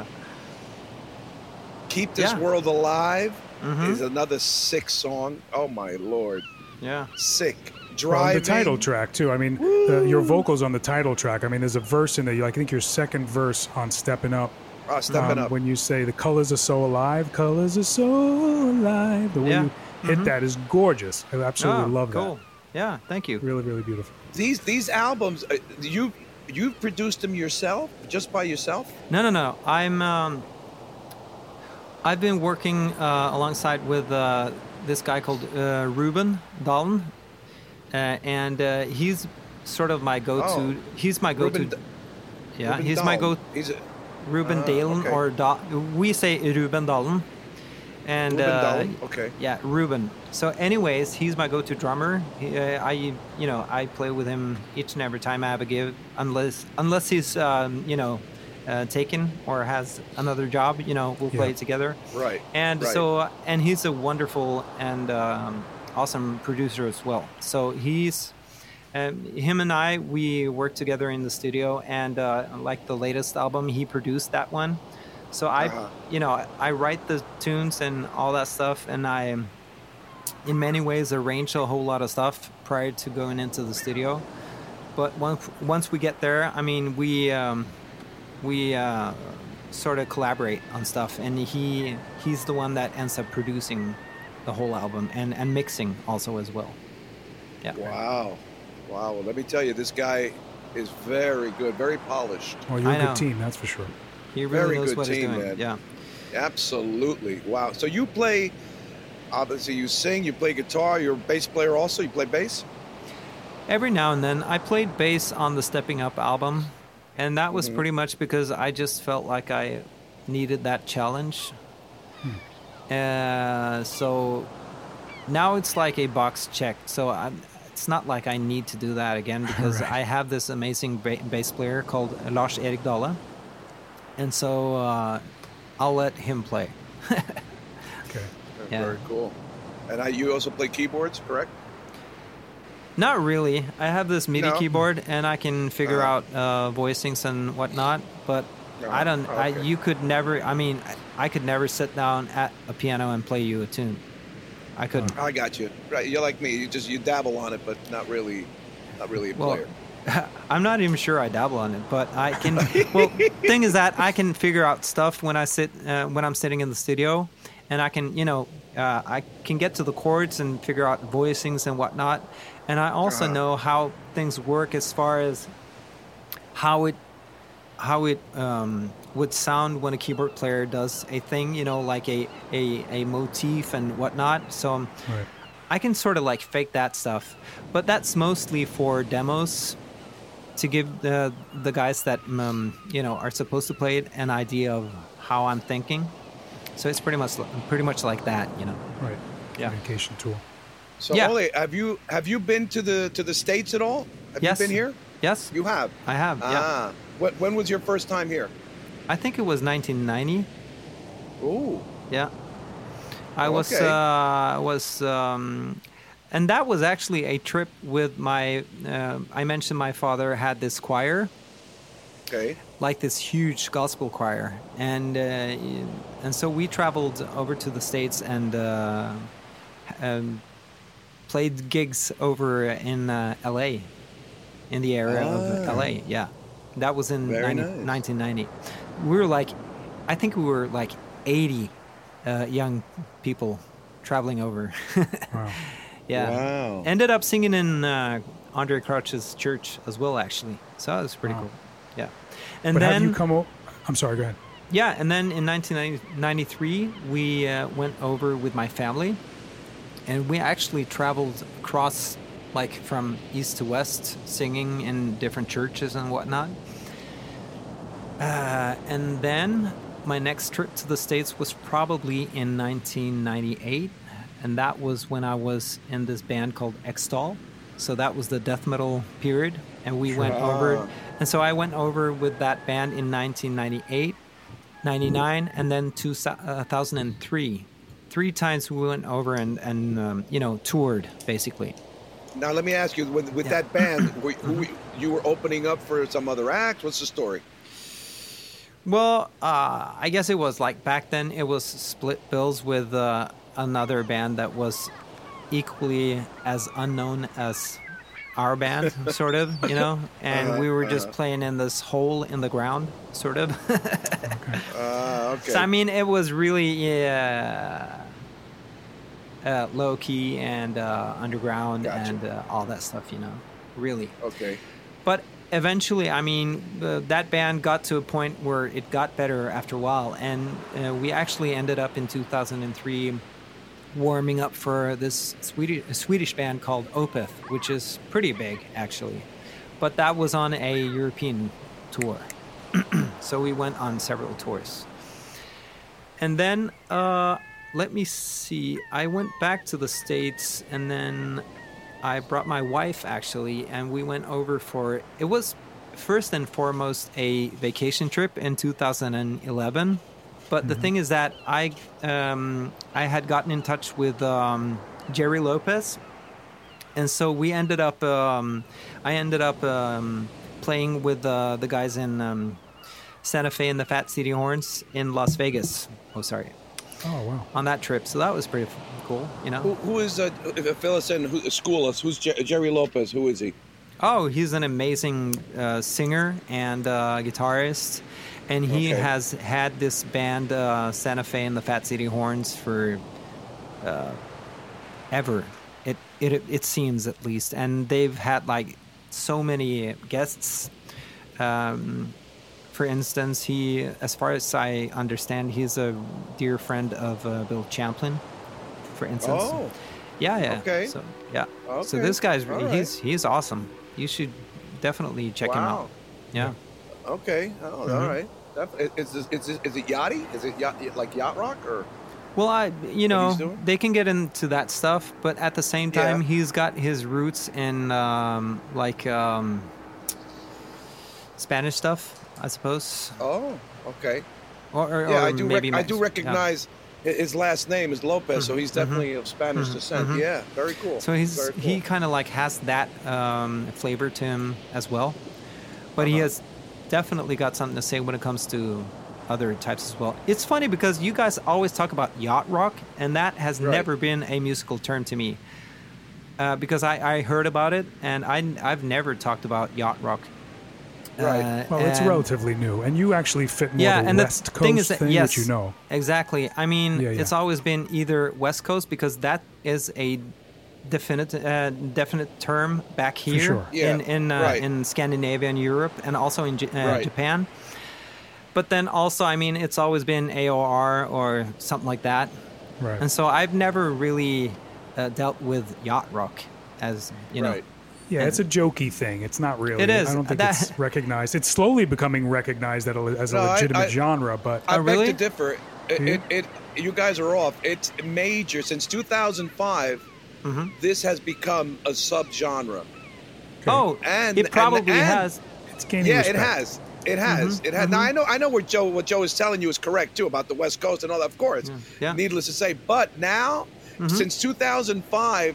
Keep This
Yeah.
World Alive
Mhm.
is another sick song. Oh my lord,
Yeah.
sick.
Well,
Driving.
the title track too. I mean, the, your vocals on the title track. I mean, there's a verse in there. I think your second verse on "Stepping Up."
Oh, stepping
um,
up.
When you say the colors are so alive, colors are so alive. The way
Yeah.
you hit that is gorgeous. I absolutely
Oh,
love
cool. Yeah, thank you.
that. Really, really beautiful.
These these albums, uh, you you produced them yourself, just by yourself.
No, no, no. I'm. Um, I've been working uh, alongside with uh, this guy called uh, Ruben Dahlen, uh, and uh, he's sort of my go-to.
Oh.
He's my go-to.
Ruben D-
yeah,
Ruben
he's my
Dahl.
go.
He's a,
Ruben
Ah,
Dahlen
okay.
or da- we say Ruben Dahlen, and
Ruben
uh,
Dahl. Okay.
yeah, Ruben. So, anyways, he's my go-to drummer. He, uh, I, you know, I play with him each and every time I have a gig, unless unless he's, um, you know, uh, taken or has another job. You know, we'll play
Yeah.
together.
Right.
And
right.
so, and he's a wonderful and um, awesome producer as well. So he's. Um, him and I, we work together in the studio, and uh, like the latest album, he produced that one. So I,
Uh-huh.
you know, I write the tunes and all that stuff, and I, in many ways, arrange a whole lot of stuff prior to going into the studio. But once once we get there, I mean, we um, we uh, sort of collaborate on stuff, and he he's the one that ends up producing the whole album and and mixing also as well. Yeah.
Wow. Wow. Well, let me tell you, this guy is very good, very polished.
Well, you're
I
a good
know.
team, that's for sure.
He really
Very
knows
good
what he's
team,
doing.
man.
Yeah.
Absolutely. Wow. So you play, obviously, you sing, you play guitar, you're a bass player also. You play bass?
Every now and then, I played bass on the Stepping Up album, and that was
Mm-hmm.
pretty much because I just felt like I needed that challenge. Uh, so now it's like a box checked. So I'm, it's not like I need to do that again because
Right.
I have this amazing ba- bass player called Lars Erik Dahle, and so uh, I'll let him play.
Okay.
Yeah.
Very cool. And I, you also play keyboards, correct?
Not really. I have this MIDI
No?
keyboard, and I can figure
Uh-huh.
out uh, voicings and whatnot. But I don't.
Uh-huh.
I,
Okay.
you could never. I mean, I, I could never sit down at a piano and play you a tune. I couldn't.
I got you. Right. You're like me. You just you dabble on it, but not really, not really a
Well,
player.
I'm not even sure I dabble on it, but I can. Well, thing is that I can figure out stuff when I sit uh, when I'm sitting in the studio, and I can, you know, uh, I can get to the chords and figure out voicings and whatnot, and I also
Uh-huh.
know how things work as far as how it how it um, would sound when a keyboard player does a thing, you know, like a a, a motif and whatnot. So. Um,
Right.
I can sort of like fake that stuff, but that's mostly for demos to give the the guys that um, you know are supposed to play it an idea of how I'm thinking. So it's pretty much pretty much like that, you know.
Right.
Yeah.
Communication tool.
So,
yeah.
Ole, have you have you been to the to the States at all? Have
Yes.
you been here?
Yes,
You have.
I have. Yeah,
Ah. What, when was your first time here?
I think it was nineteen ninety.
Ooh.
Yeah, I was
Okay.
uh, was um, and that was actually a trip with my. Uh, I mentioned my father had this choir.
Okay.
Like this huge gospel choir, and uh, and so we traveled over to the States and uh, um, played gigs over in uh, L A, in the area
Ah.
of L A. Yeah, that was in
Very
ninety,
nice.
nineteen ninety. We were like, I think we were like eighty uh, young people traveling over.
Wow.
Yeah.
Wow.
Ended up singing in uh, Andre Crouch's church as well, actually. So that was pretty
Wow.
cool. Yeah. And
But
then
have you come o- I'm sorry, go ahead.
yeah, and then in nineteen ninety-three, we uh, went over with my family, and we actually traveled across, like from east to west, singing in different churches and whatnot. Uh, and then my next trip to the States was probably in nineteen ninety-eight, and that was when I was in this band called Extol. So that was the death metal period, and we went
Ah.
over. And so I went over with that band in nineteen ninety-eight, ninety-nine, and then two thousand three. Three times we went over and, and um, you know, toured, basically.
Now let me ask you, with, with
Yeah.
that band, were, who, you were opening up for some other act? What's the story?
Well, uh, I guess it was like back then it was split bills with uh, another band that was equally as unknown as our band, sort of, you know, and
Uh-huh,
we were just
uh-huh.
playing in this hole in the ground, sort of.
Uh, okay.
So I mean, it was really yeah, uh, low key and uh, underground
Gotcha.
and uh, all that stuff, you know, really.
Okay.
But eventually, I mean, uh, that band got to a point where it got better after a while, and uh, we actually ended up in two thousand three warming up for this Swedish, Swedish band called Opeth, which is pretty big, actually. But that was on a European tour. So we went on several tours. And then, uh, let me see, I went back to the States, and then I brought my wife, actually, and we went over for, it was first and foremost a vacation trip in two thousand eleven. But the thing is that I um, I had gotten in touch with um, Jerry Lopez, and so we ended up um, I ended up um, playing with uh, the guys in um, Santa Fe and the Fat City Horns in Las Vegas. Oh, sorry,
Oh, wow.
on that trip. So that was pretty f- cool, you know.
Who, who is, uh, fill us in, who, school us, who's Jer- Jerry Lopez? Who is he?
Oh, he's an amazing uh, singer and uh, guitarist, and he
Okay.
has had this band uh, Santa Fe and the Fat City Horns for uh, ever. It, it it seems, at least, and they've had like so many guests. Um, for instance, he, as far as I understand, he's a dear friend of uh, Bill Champlin. For instance,
Oh,
yeah, yeah.
okay.
So yeah. So
Okay.
this guy's
All right.
he's he's awesome. You should definitely check him
Wow.
out. Yeah.
okay. Oh, all right. That- Is, is, is, is it yachty? Is it yacht, like yacht rock or?
Well, I you know
he's doing?
they can get into that stuff, but at the same
Yeah.
time, he's got his roots in um, like um, Spanish stuff, I suppose.
Oh, okay.
Or, or,
Yeah,
or
I do.
maybe
Rec- I
Mex-
do
yeah.
recognize hi- his last name is Lopez, so he's definitely of Spanish descent. Yeah, very cool.
So he's
Very cool.
he kind of like has that um, flavor to him as well, but he
Uh-huh.
has definitely got something to say when it comes to other types as well. It's funny because you guys always talk about yacht rock, and that has
Right.
never been a musical term to me. Uh, because I, I heard about it, and I I've never talked about yacht rock.
Right.
Uh,
Well, it's
and-
relatively new, and you actually fit more
yeah,
the
and
West
the
Coast
thing is that
thing,
yes,
which you know.
exactly. I mean,
Yeah, yeah.
it's always been either West Coast because that is a definite uh, definite term back here
sure.
Yeah,
in in uh,
right.
in Scandinavia and Europe, and also in J- uh,
Right.
Japan. But then also, I mean, it's always been A O R or something like that,
Right.
and so I've never really uh, dealt with yacht rock as you know.
Right.
Yeah, it's a jokey thing. It's not really.
It is.
I don't think
That-
it's recognized. It's slowly becoming recognized as a, as a
No, I-
legitimate
I-
genre, but
I
Oh,
beg
really?
to differ. It, it, it, you guys are off. It's major since two thousand five.
Mm-hmm.
This has become a subgenre.
Oh,
And-
it probably
and- and-
has.
it's gaining
Yeah,
respect.
it has. It has. It has. Now I know. I know where Joe. What Joe is telling you is correct too about the West Coast and all that. Of course,
Yeah.
needless to say. But now, since two thousand five,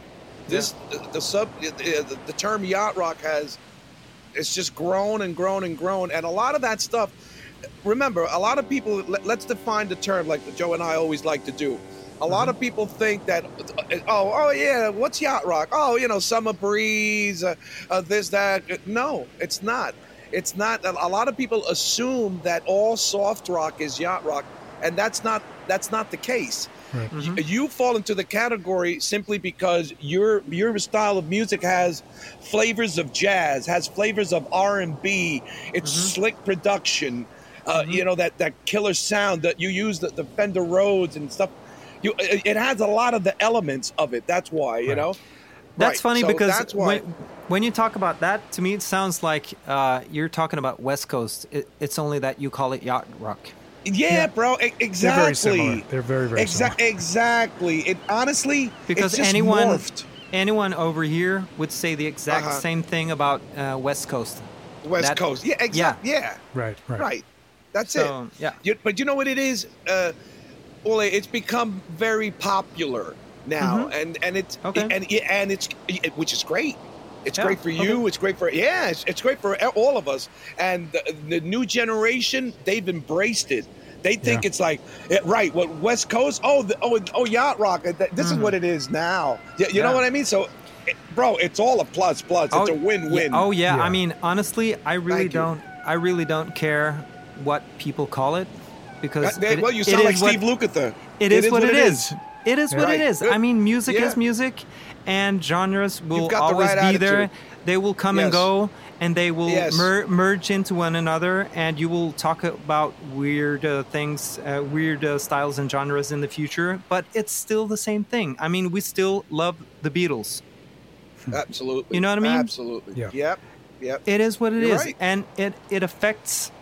this the, the sub the, the term yacht rock has it's just grown and grown and grown, and a lot of that stuff. Remember, a lot of people. Let, let's define the term like Joe and I always like to do. A lot of people think that, oh, oh yeah, what's yacht rock? Oh, you know, summer breeze, uh, uh, this, that. No, it's not. It's not. A lot of people assume that all soft rock is yacht rock, and that's not. That's not the case.
Right.
Mm-hmm. You, you fall into the category simply because your your style of music has flavors of jazz, has flavors of R and B. It's mm-hmm. slick production. Uh, mm-hmm. You know that that killer sound that you use the, the Fender Rhodes and stuff. You, it has a lot of the elements of it. That's why, you right. know.
That's
right.
funny
so
because
that's why.
When, when you talk about that, to me, it sounds like uh, you're talking about West Coast. It, it's only that you call it yacht rock.
Yeah, yeah. bro. Exactly.
They're very similar. They're very, very
Exa-
similar.
Exactly. It honestly,
because
it's just
anyone,
morphed.
anyone over here would say the exact
uh-huh.
same thing about uh, West Coast.
West
that,
Coast. Yeah. Exactly. Yeah. yeah.
Right. Right.
Right. That's
so,
it.
Yeah.
You, but you know what it is? Uh, Well, it's become very popular now, mm-hmm. and and it's
okay.
and and it's which is great. It's
yeah.
great for you.
Okay.
It's great for yeah. It's, it's great for all of us. And the, the new generation, they've embraced it. They think
yeah.
it's like right. What West Coast? Oh, the, oh, oh, yacht rock. This mm-hmm. is what it is now. You, you yeah. know what I mean? So, it, bro, it's all a plus plus. It's
oh,
a win-win.
Yeah. Oh yeah.
yeah.
I mean, honestly, I really
Thank
don't.
You.
I really don't care what people call it. Because
that,
it,
well, you sound like
what,
Steve Lukather.
It is, it is what it is. is. It is what
right.
it is.
Good.
I mean, music
yeah.
is music, and genres will
the
always
right
be
attitude.
there. They will come
yes.
and go, and they will
yes.
mer- merge into one another, and you will talk about weird uh, things, uh, weird uh, styles and genres in the future, but it's still the same thing. I mean, we still love the Beatles.
Absolutely.
You know what I mean?
Absolutely.
Yeah.
Yep. Yep.
It is what it
You're
is,
right.
and it, it affects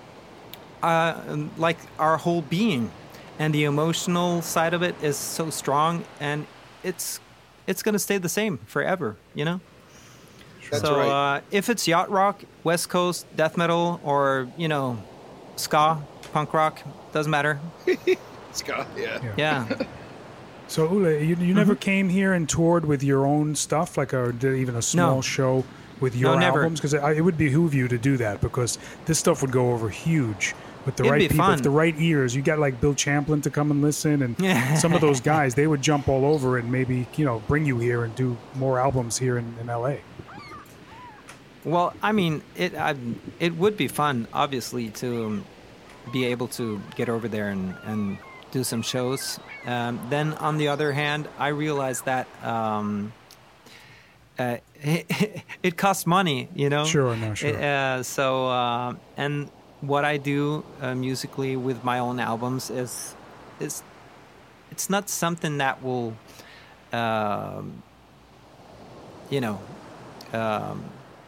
uh, like our whole being. And the emotional side of it is so strong, and it's it's going to stay the same forever, you know?
That's
so
right.
uh, if it's yacht rock, West Coast, death metal, or, you know, ska, punk rock, doesn't matter.
Ska, yeah.
Yeah. yeah.
So, Ule, you, you
mm-hmm.
never came here and toured with your own stuff, like a, did even a small
no.
show with your
no, never.
albums? Because it, it would behoove you to do that, because this stuff would go over huge. With the
It'd
right
be
people,
fun.
with the right ears, you got like Bill Champlin to come and listen, and some of those guys, they would jump all over it and maybe, you know, bring you here and do more albums here in, in L A.
Well, I mean, it I, it would be fun, obviously, to um, be able to get over there and, and do some shows. Um, then, on the other hand, I realized that um, uh, it, it costs money, you know?
Sure, no, sure.
It, uh, so, uh, and... what I do uh, musically with my own albums is is it's not something that will um, you know um,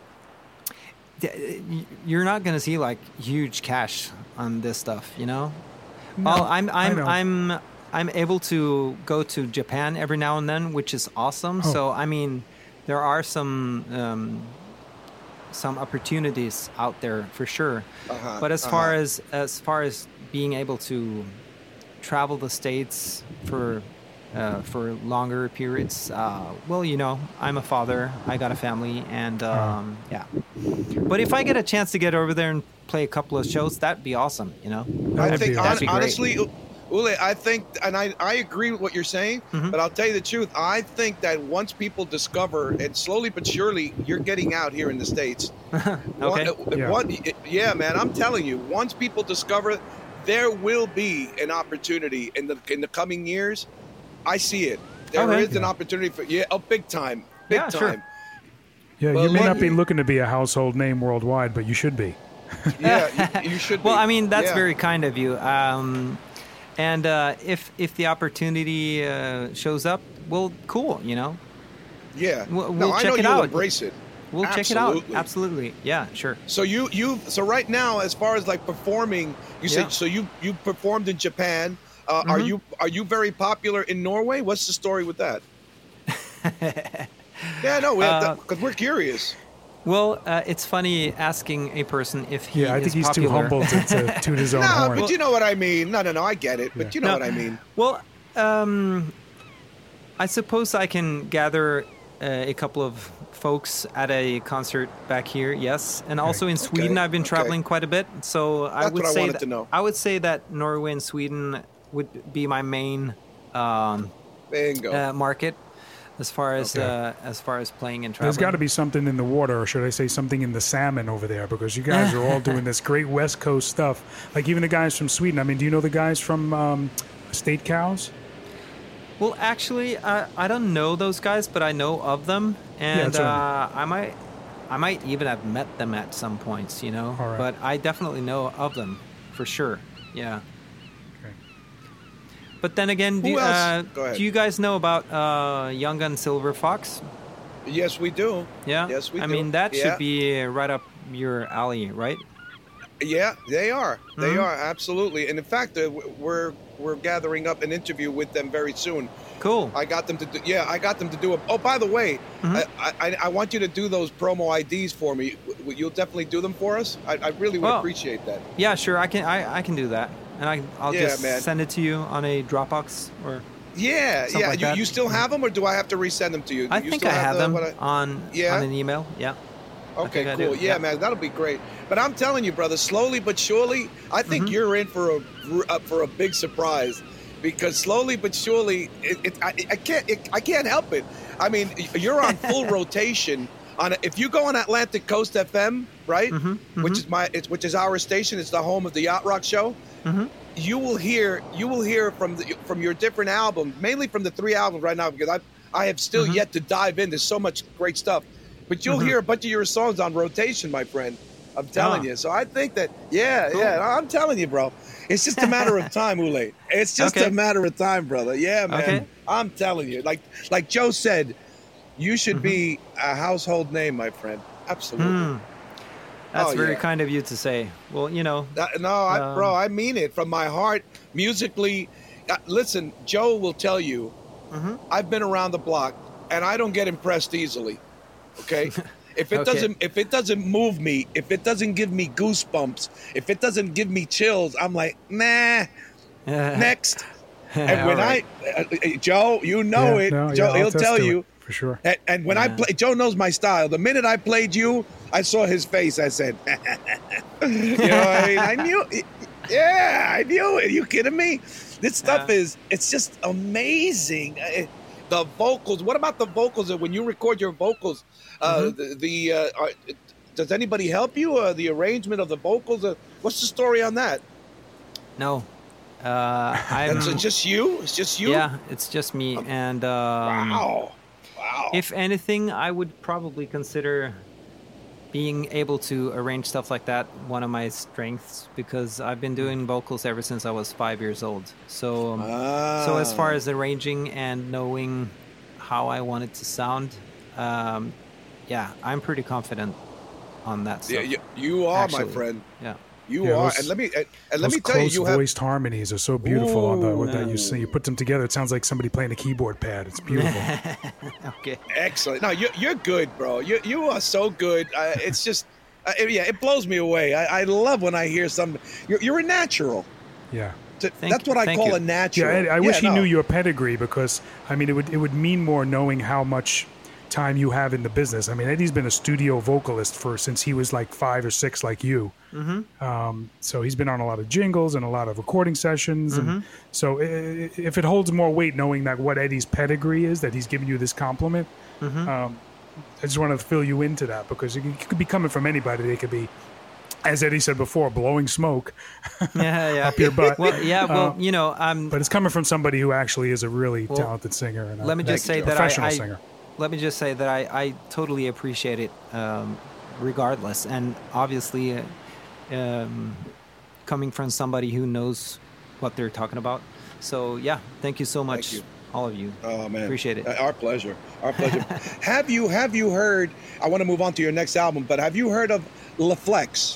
you're not going to see like huge cash on this stuff, you know.
No,
well, I'm I'm
know.
I'm I'm able to go to Japan every now and then, which is awesome.
Oh.
So I mean, there are some um, some opportunities out there for sure.
Uh-huh,
but as
uh-huh.
far as as far as being able to travel the States for uh, for longer periods, uh, well, you know, I'm a father, I got a family, and um, yeah. But if I get a chance to get over there and play a couple of shows, that'd be awesome, you know.
I
That'd
think
be
hon-
awesome.
honestly, Ule, I think, and I, I agree with what you're saying,
Mhm.
but I'll tell you the truth. I think that once people discover, and slowly but surely, you're getting out here in the States.
Okay.
One,
Yeah.
one- yeah, man, I'm telling you, once people discover, there will be an opportunity in the in the coming years. I see it. There
Okay.
is an opportunity for yeah, oh, big time, big
Yeah,
time.
sure.
Yeah,
Well,
you may
look-
not be looking to be a household name worldwide, but you should be.
Yeah, you, you should.
Well,
be.
I mean, that's
Yeah.
very kind of you. Um, and uh, if if the opportunity uh, shows up, well, cool. You know,
Yeah.
we'll-
no,
we'll
I
check
know
it
you'll
out.
embrace it.
we'll check it out.
Absolutely.
Absolutely. Yeah, sure.
So you you so right now, as far as like performing, you
Yeah.
said so you you performed in Japan. Uh, Are
Mhm.
you are you very popular in Norway? What's the story with that? Yeah, no,
Uh,
because we're curious.
Well, uh, it's funny asking a person if he
Yeah, I
is
think he's
popular.
too humble to, to toot his own
No,
horn.
but you know what I mean. No, no, no, I get it, but
Yeah.
you know
No.
what I mean.
Well, um, I suppose I can gather uh, a couple of folks at a concert back here, yes, and also in Sweden.
Okay,
I've been
okay.
traveling quite a bit, so I
That's
would
what I
say
wanted
that,
to know.
I would say that Norway and Sweden would be my main um,
Bingo.
uh, market as far as
Okay.
uh, as far as playing and traveling.
There's got to be something in the water, or should I say something in the salmon over there, because you guys are all doing this great West Coast stuff. Like even the guys from Sweden. I mean, do you know the guys from um, State Cows?
Well, actually, I, I don't know those guys, but I know of them, and
that's what I
uh, I might I might even have met them at some points, you know.
All right.
But I definitely know of them for sure. Yeah.
Okay.
But then again, do,
Who else?
uh,
Go ahead.
do you guys know about uh, Young Gun Silver Fox?
Yes, we do.
Yeah.
Yes, we
I
do.
mean, that
Yeah.
should be right up your alley, right?
Yeah, they are. They
Mhm.
are absolutely. And in fact, uh, we're we're gathering up an interview with them very soon.
Cool.
I got them to do. Yeah, I got them to do a. Oh, by the way,
Mhm.
I, I I want you to do those promo I Ds for me. W- You'll definitely do them for us. I, I really would
Well,
appreciate that.
Yeah, sure. I can I, I can do that, and I I'll
Yeah,
just
man.
send it to you on a Dropbox or.
Yeah,
Something
yeah.
like
you,
that.
you still have them, or do I have to resend them to you? Do
I
you
think
still
I have
the-
them
what I-
on
Yeah?
on an email. Yeah.
Okay,
think I
cool.
do,
Yeah,
yeah.
man, that'll be great. But I'm telling you, brother, slowly but surely, I think
Mm-hmm.
you're in for a uh, for a big surprise, because slowly but surely, it, it I, I can't it, I can't help it. I mean, you're on full rotation. On if you go on Atlantic Coast F M, right,
Mm-hmm,
which is my it's, which is our station, it's the home of the Yacht Rock Show.
Mm-hmm.
You will hear you will hear from the from your different albums, mainly from the three albums right now, because I I have still
Mm-hmm.
yet to dive in. There's so much great stuff, but you'll
Mhm.
hear a bunch of your songs on rotation, my friend. I'm telling
Ah.
you. So I think that yeah,
Cool.
yeah. I'm telling you, bro. It's just a matter of time, Ule. It's just
Okay.
a matter of time, brother. Yeah, man.
Okay.
I'm telling you. Like like Joe said, you should
Mm-hmm.
be a household name, my friend. Absolutely.
Hmm. That's
Oh,
very
yeah.
kind of you to say. Well, you know.
That- no, I,
Um,
bro, I mean it from my heart. Musically, uh, listen, Joe will tell you,
Mhm.
I've been around the block, and I don't get impressed easily. Okay, if it
Okay.
doesn't, if it doesn't move me, if it doesn't give me goosebumps, if it doesn't give me chills, I'm like, nah. Next. And when
All right.
I, uh, uh, Joe, you know
Yeah,
it.
no,
Joe,
yeah, I'll
he'll
attest
tell
to
you.
it, for sure.
And, and when I
Yeah.
play, Joe knows my style. The minute I played you, I saw his face. I said, you know what I mean? I knew it. Yeah, I knew it. Are you kidding me? This stuff
Yeah.
is, it's just amazing. Uh, The vocals, what about the vocals? When you record your vocals, uh,
Mm-hmm.
the, the uh, are, does anybody help you? Uh, the arrangement of the vocals? Uh, what's the story on that?
No. Uh, I'm.
That's uh, just you? It's just you?
Yeah, it's just me. And um,
Wow. Wow.
if anything, I would probably consider being able to arrange stuff like that one of my strengths, because I've been doing vocals ever since I was five years old. So, um, so as far
Ah.
as arranging and knowing how I want it to sound, um, yeah, I'm pretty confident on that
Yeah,
stuff.
you, you are, my
actually.
friend.
Yeah.
You
Yeah,
are,
those-
and let me and, and let
Those
me tell you,
close
you have
voiced harmonies are so beautiful on the, with that you
Ooh.
sing. You put them together, it sounds like somebody playing a keyboard pad. It's beautiful.
Okay.
excellent. No, you're you're good, bro. You you are so good. Uh, it's just, uh, yeah, it blows me away. I, I love when I hear some. You're, you're a natural.
Yeah.
To-
Thank-
That's what I
thank
call
you.
a natural.
Yeah, I, I wish he
no.
knew your pedigree, because I mean, it would it would mean more knowing how much time you have in the business. I mean, Eddie's been a studio vocalist for since he was like five or six, like you. Mm-hmm. Um, so he's been on a lot of jingles and a lot of recording sessions,
Mm-hmm.
and so i- i- if it holds more weight knowing that what Eddie's pedigree is, that he's giving you this compliment.
Mm-hmm.
Um, I just want to fill you into that, because it could be coming from anybody. They could be, as Eddie said before, blowing smoke.
Yeah, yeah.
Up your butt.
Well, yeah, well,
Uh,
you know, I'm.
But it's coming from somebody who actually is a really
Well,
talented singer. And a
let me just say
Thank you,
that
professional
I, I
singer.
let me just say that I, I totally appreciate it, um, regardless, and obviously, uh, um, coming from somebody who knows what they're talking about. So yeah, thank you so much,
you.
all of you.
Oh man,
Appreciate it.
Uh, Our pleasure. Our pleasure. have you have you heard? I want to move on to your next album, but have you heard of LaFlex?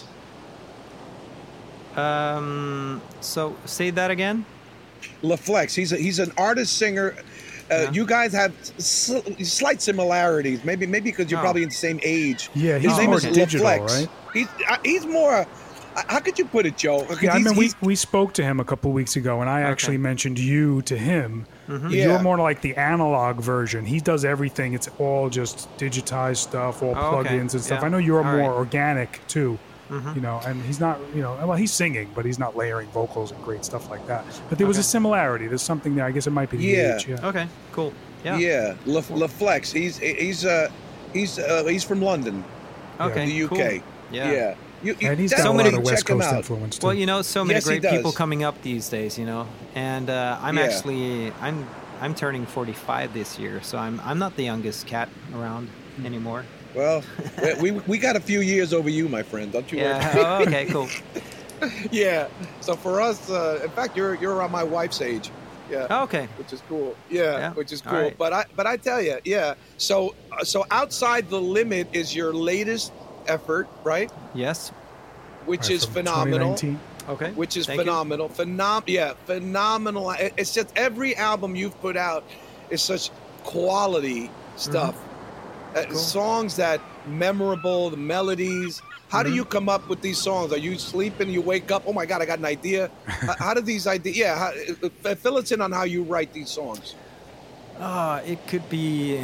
Um, so say that again.
LaFlex. He's a, he's an artist singer. Uh,
Yeah.
You guys have s- slight similarities. Maybe maybe because you're
Oh.
probably in the same age.
Yeah,
His
he's
name
more
is
digital,
LaFlex.
right?
He's uh, he's more. uh, How could you put it, Joe? 'Cause
Yeah, I
he's-
mean, we,
he's-
we spoke to him a couple weeks ago, and I actually mentioned you to him Mm-hmm.
Yeah.
You're more like the analog version. He does everything. It's all just digitized stuff, all
Oh, okay.
plugins and stuff.
Yeah.
I know you're
All
more
right.
organic too.
Mm-hmm.
You know, and he's not, you know, well, he's singing, but he's not layering vocals and great stuff like that. But there was a
Okay.
similarity. There's something there. I guess it might be the
Yeah.
age. Yeah.
Okay, cool. Yeah.
Yeah, La, La Flex. He's he's uh he's uh, he's from London,
Okay.
the U K.
Cool. Yeah.
Yeah. You, you
And he's got
So
a lot
many-
of West
check him
Coast
out.
influence too.
Well, you know, so many
Yes, he
great people
does.
coming up these days, you know, and uh, I'm
Yeah.
actually I'm I'm turning forty-five this year, so I'm I'm not the youngest cat around anymore.
Well, we we got a few years over you, my friend. Don't you worry.
Yeah. Oh, okay. Cool.
Yeah. So for us, uh, in fact, you're you're around my wife's age. Yeah.
Oh, okay.
Which is cool. Yeah,
Yeah.
which is
All
cool.
right.
But I but I tell you, yeah. So uh, so outside the limit is your latest effort, right?
Yes.
Which
Right,
is
from
phenomenal.
twenty nineteen.
Okay.
Which is
Thank you.
phenomenal. Phenom yeah, phenomenal. It- It's just every album you've put out is such quality stuff. Uh,
Cool.
Songs that memorable, the melodies. How do
Mhm.
you come up with these songs? Are you sleeping? You wake up? Oh my God, I got an idea. how, how do these ideas? Yeah, how, uh, fill us in on how you write these songs.
Uh, it could be.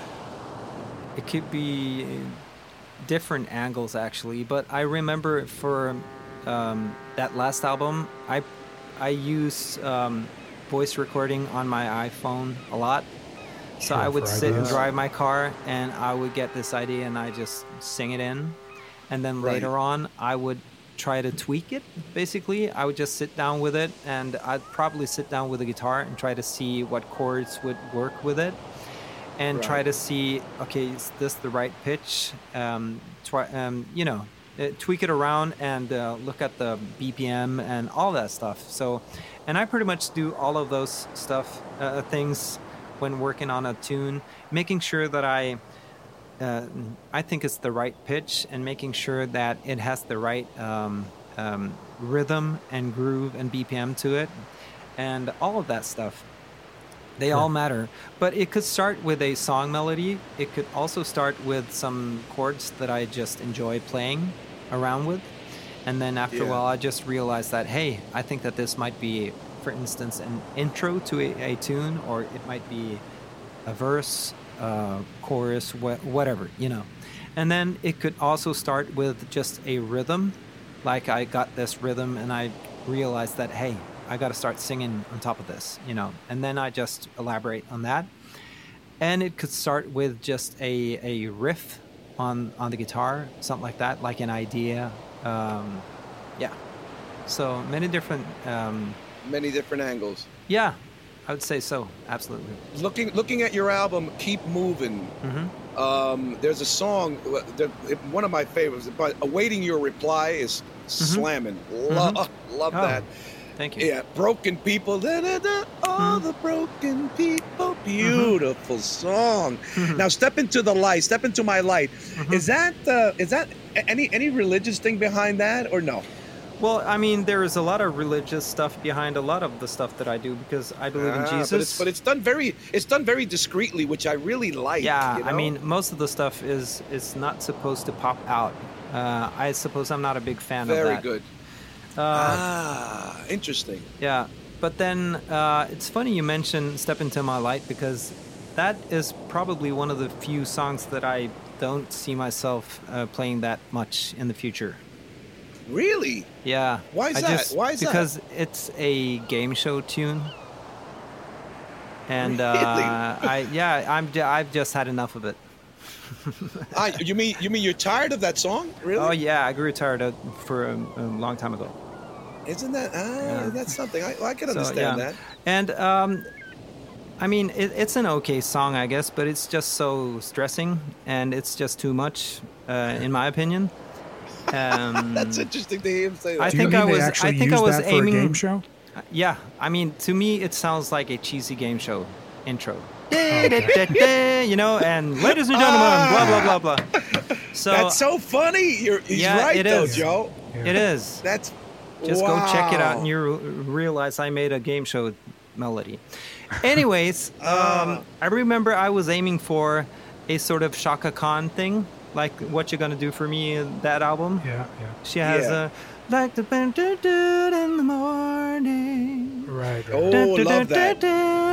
It could be different angles actually, but I remember for um, that last album, I I use um, voice recording on my iPhone a lot. So
Sure,
I would
for
sit and
ideas.
drive my car, and I would get this idea, and I just sing it in, and then
Right.
later on, I would try to tweak it. Basically, I would just sit down with it, and I'd probably sit down with the guitar and try to see what chords would work with it, and
Right.
try to see, okay, is this the right pitch? Um, try, um, you know, uh, tweak it around and uh, look at the B P M and all that stuff. So, and I pretty much do all of those stuff uh, things when working on a tune, making sure that I uh, I think it's the right pitch and making sure that it has the right um, um, rhythm and groove and B P M to it, and all of that stuff. They all matter, but it could start with a song melody. It could also start with some chords that I just enjoy playing around with, and then after
Yeah.
a while, I just realized that hey, I think that this might be, for instance, an intro to a, a tune, or it might be a verse, uh, chorus, wh- whatever, you know. And then it could also start with just a rhythm, like I got this rhythm and I realized that hey, I got to start singing on top of this, you know. And then I just elaborate on that. And it could start with just a, a riff on on the guitar, something like that, like an idea. Um, yeah. So many different. Um,
Many different angles.
yeah, I would say so. Absolutely.
Looking looking at your album, Keep Moving.
Mm-hmm.
Um, there's a song, uh, that- one of my favorites, but Awaiting Your Reply is slamming. Lo-
Mhm.
Love
Oh,
that.
Thank you.
Yeah, Broken People. Da, da, da, all
Mhm.
the broken people. Beautiful song.
Mhm.
Now step into the light. Step into my light.
Mhm.
Is that uh, is that a- any any religious thing behind that or no?
Well, I mean, there is a lot of religious stuff behind a lot of the stuff that I do because I believe in
Ah,
Jesus.
But it's, but it's done very it's done very discreetly, which I really like.
yeah,
you
I
know?
mean, most of the stuff is is not supposed to pop out. Uh, I suppose I'm not a big fan of
very
that.
good.
Uh,
ah, interesting.
Yeah, but then uh, it's funny you mentioned "Step Into My Light" because that is probably one of the few songs that I don't see myself uh, playing that much in the future.
Really?
Yeah.
Why is
I
that?
Just,
Why is that?
because it's a game show tune. And uh,
Really?
I yeah, I'm j- I've just had enough of it.
Ah, you mean you mean you're tired of that song? Really?
Oh yeah, I grew tired of for a, a long time ago.
Isn't that ah?
Yeah.
That's something I, I can
So,
understand
yeah.
that.
And um, I mean, it, it's an okay song, I guess, but it's just so stressing, and it's just too much, uh, in my opinion. Um,
That's interesting to hear him say that.
I
Do you
think
mean
I
they
was- I
actually
think I
use
was
that for
aiming-
a game show?
Yeah, I mean, to me, it sounds like a cheesy game show intro. You know, and ladies and gentlemen, blah blah blah blah. So
That's so funny. You're he's
Yeah,
right
it
though,
is.
Joe.
Yeah.
it is.
That's
Just go check it out, and
wow.
you realize I made a game show melody. Anyways, um, I remember I was aiming for a sort of Shaka Khan thing, like "What You Gonna Do for Me" that album.
Yeah, yeah.
She has
Yeah.
a like the band do do in the morning.
Right. right.
Oh, love that.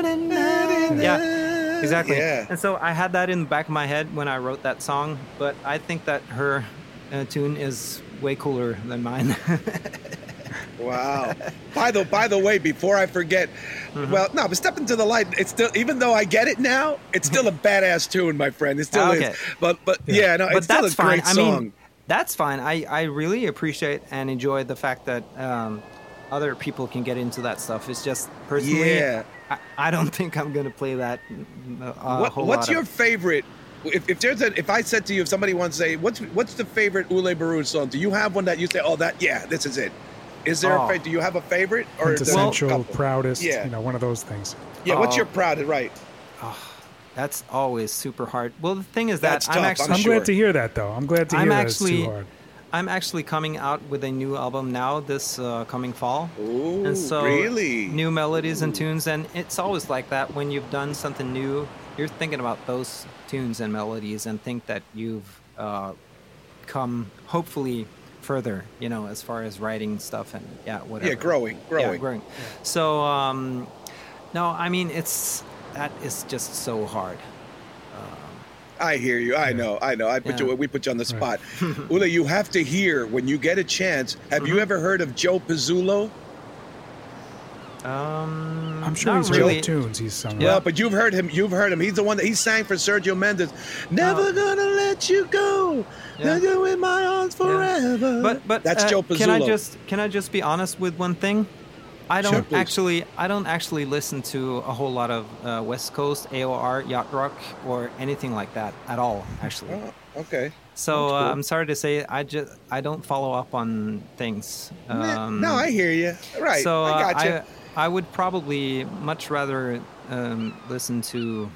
Yeah, exactly.
Yeah.
And so I had that in the back of my head when I wrote that song, but I think that her uh, tune is way cooler than mine.
Wow. By the by the way, before I forget,
Mm-hmm.
well, no, but Step Into the Light, it's still, even though I get it now, it's still a badass tune, my friend. It still
Okay.
is. But but yeah, no,
But
it's still
that's
a
fine.
great
I
song.
mean, that's fine. I, I really appreciate and enjoy the fact that um, other people can get into that stuff. It's just personally,
Yeah.
I, I don't think I'm gonna play that. A
What,
whole
what's
lot
your
of,
favorite? If, if there's a, if I said to you, if somebody wants to say, what's what's the favorite Ule Baru song? Do you have one that you say, oh, that yeah, this is it? Is there
Oh.
a fa- do you have a favorite or is there a
Quintessential,
couple?
proudest,
Yeah.
you know, one of those things.
Yeah, what's
Oh.
your proud? Right.
That's always super hard. Well, the thing is that
That's
I'm
tough.
actually
I'm
I'm
sure.
glad to hear that, though. I'm glad to
I'm
hear
actually
that it's too hard.
I'm actually coming out with a new album now this uh, coming fall.
Ooh,
and so
really?
new melodies and tunes, and it's always like that when you've done something new. You're thinking about those tunes and melodies and think that you've uh, come hopefully further, you know, as far as writing stuff and yeah, whatever.
Yeah, growing, growing.
Yeah, growing. So um, no, I mean it's that is just so hard.
I hear you. I know. I know. I put
Yeah.
you. We put you on the spot. Ule, you have to hear when you get a chance. Have
Mm-hmm.
you ever heard of Joe Pizzullo?
Um,
I'm sure
not
he's heard
really.
tunes he's sung.
Well,
with.
but you've heard him. You've heard him. He's the one that he sang for Sergio Mendes. Never
Oh.
gonna let you go.
Yeah.
You're in my arms forever.
But but
that's
uh,
Joe Pizzullo.
Can I just can I just be honest with one thing? I don't
Sure, please.
actually I don't actually listen to a whole lot of uh, West Coast A O R yacht rock or anything like that at all. Actually,
Oh, okay.
so
that's
uh,
cool.
I'm sorry to say I just I don't follow up on things.
Nah,
Um,
no, I hear you. Right.
So uh,
I got you.
I I would probably much rather um, listen to.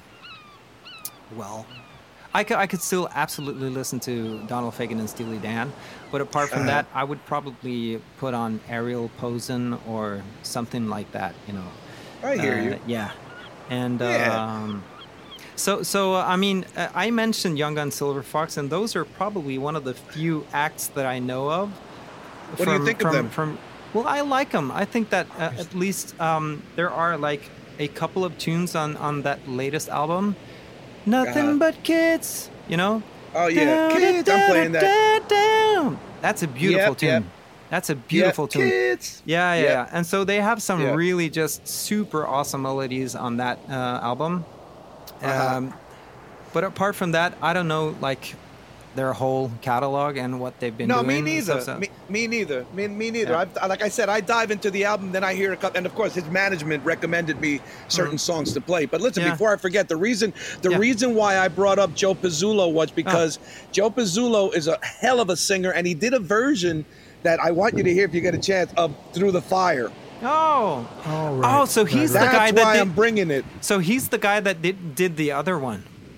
Well, I could I could still absolutely listen to Donald Fagen and Steely Dan, but apart from
Uh-huh.
that, I would probably put on Ariel Posen or something like that. You know.
I hear
Uh,
you.
Yeah, and
Yeah.
um, so so uh, I mean uh, I mentioned Young Gun Silver Fox, and those are probably one of the few acts that I know of.
What do you think of
from,
them?
From well, I like them. I think that uh, at least um, there are like a couple of tunes on on that latest album. Nothing
Uh-huh.
but kids, you know.
Oh yeah,
Down,
kids. I'm
down,
playing that.
down, down. That's a beautiful
Yep,
tune.
yep.
That's a beautiful
yeah,
tune.
Kids.
Yeah, yeah,
Yep.
yeah. And so they have some
Yeah.
really just super awesome melodies on that uh, album.
Uh-huh.
Um, but apart from that, I don't know like their whole catalog and what they've been
No,
doing.
me
and
neither.
stuff, so-
Me, me neither. Me, me neither.
Yeah.
I've, like I said, I dive into the album, then I hear a couple, and of course, his management recommended me certain songs to play. But listen,
Mm-hmm. Yeah.
before I forget, the reason the
Yeah.
reason why I brought up Joe Pizzullo was because Joe Pizzullo is a hell of a singer, and he did a version that I want you to hear if you get a chance of "Through the Fire."
Oh,
Oh,
right.
oh, so he's
Right,
the
That's
guy that
why
did,
I'm bringing it.
so he's the guy that did did the other one.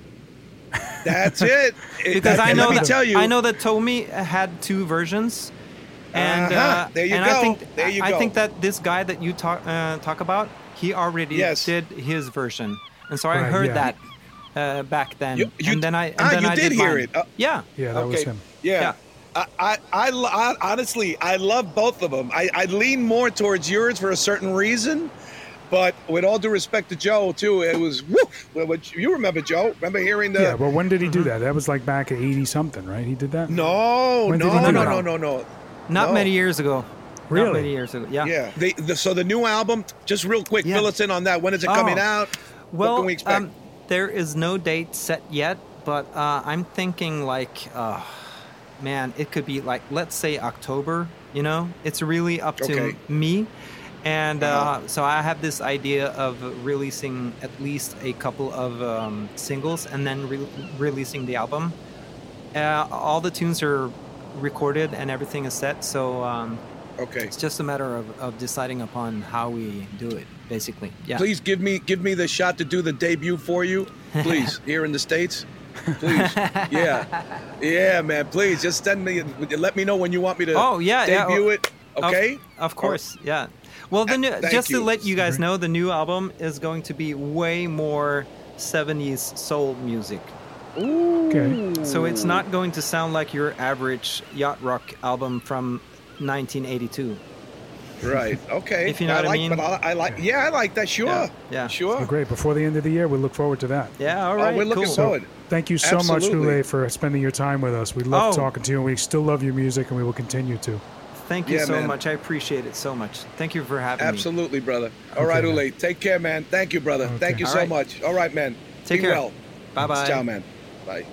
That's it. It-
Because I
and
know
let me
that
tell you,
I know that Tommy had two versions, and
Uh-huh.
uh,
There you
and
go.
I think
There you
I
go.
think that this guy that you talk uh, talk about, he already
Yes.
did his version, and so I
Right,
heard
yeah.
that uh, back then,
You- you-
and then I and
ah,
then
you
I
did hear
mine.
it. Uh,
yeah,
Yeah, that was him.
Yeah.
Yeah.
I, I, I, lo- I- honestly, I love both of them. I, I lean more towards yours for a certain reason, but with all due respect to Joe, too, it was woof. Well, what- you remember Joe? Remember hearing the?
Yeah, but when did he do that? That was like back at eighty something, right? He did that.
no,
When
no,
did he
no,
do
no,
that?
no, no, no.
not
No.
many years ago.
Really?
Not many years ago. Yeah.
Yeah. The, the, so the new album, just real quick,
Yeah.
fill us in on that. When is it coming
Oh.
out?
Well,
what can we expect?
Um, there is no date set yet, but uh, I'm thinking like, uh, man, it could be like, let's say October. You know, it's really up to
Okay.
me. And uh,
Uh-huh.
so I have this idea of releasing at least a couple of um, singles and then re- releasing the album. Uh, all the tunes are recorded and everything is set, so um,
okay.
it's just a matter of, of deciding upon how we do it, basically. Yeah.
Please give me give me the shot to do the debut for you, please, here in the States. Please. Yeah. Yeah, man. Please just send me, let me know when you want me to
Oh, yeah, yeah,
debut
oh,
it. Okay?
Of, of course, yeah. Well, the new,
thank
just to
you.
let you guys know, the new album is going to be way more seventies soul music.
Okay.
So it's not going to sound like your average yacht rock album from nineteen eighty-two.
Right. Okay.
If you know
I
what I
like,
mean.
But I, I like. Yeah, I like that. Sure.
Yeah, yeah.
Sure.
Well, great. Before the end of the year, we look forward to that.
Yeah, all
Oh,
right,
we're looking
cool.
forward.
Thank you so much,
Absolutely.
Nule, for spending your time with us. We love
Oh.
talking to you, and we still love your music, and we will continue to.
Thank you
Yeah,
so
man.
much. I appreciate it so much. Thank you for having me.
Absolutely, brother. All right,
Okay, man.
Ule. Take care, man. Thank you, brother.
Okay.
Thank you
All
so
right.
much. All right, man.
Take
Be
care.
well.
Bye-bye.
Ciao, man. Bye.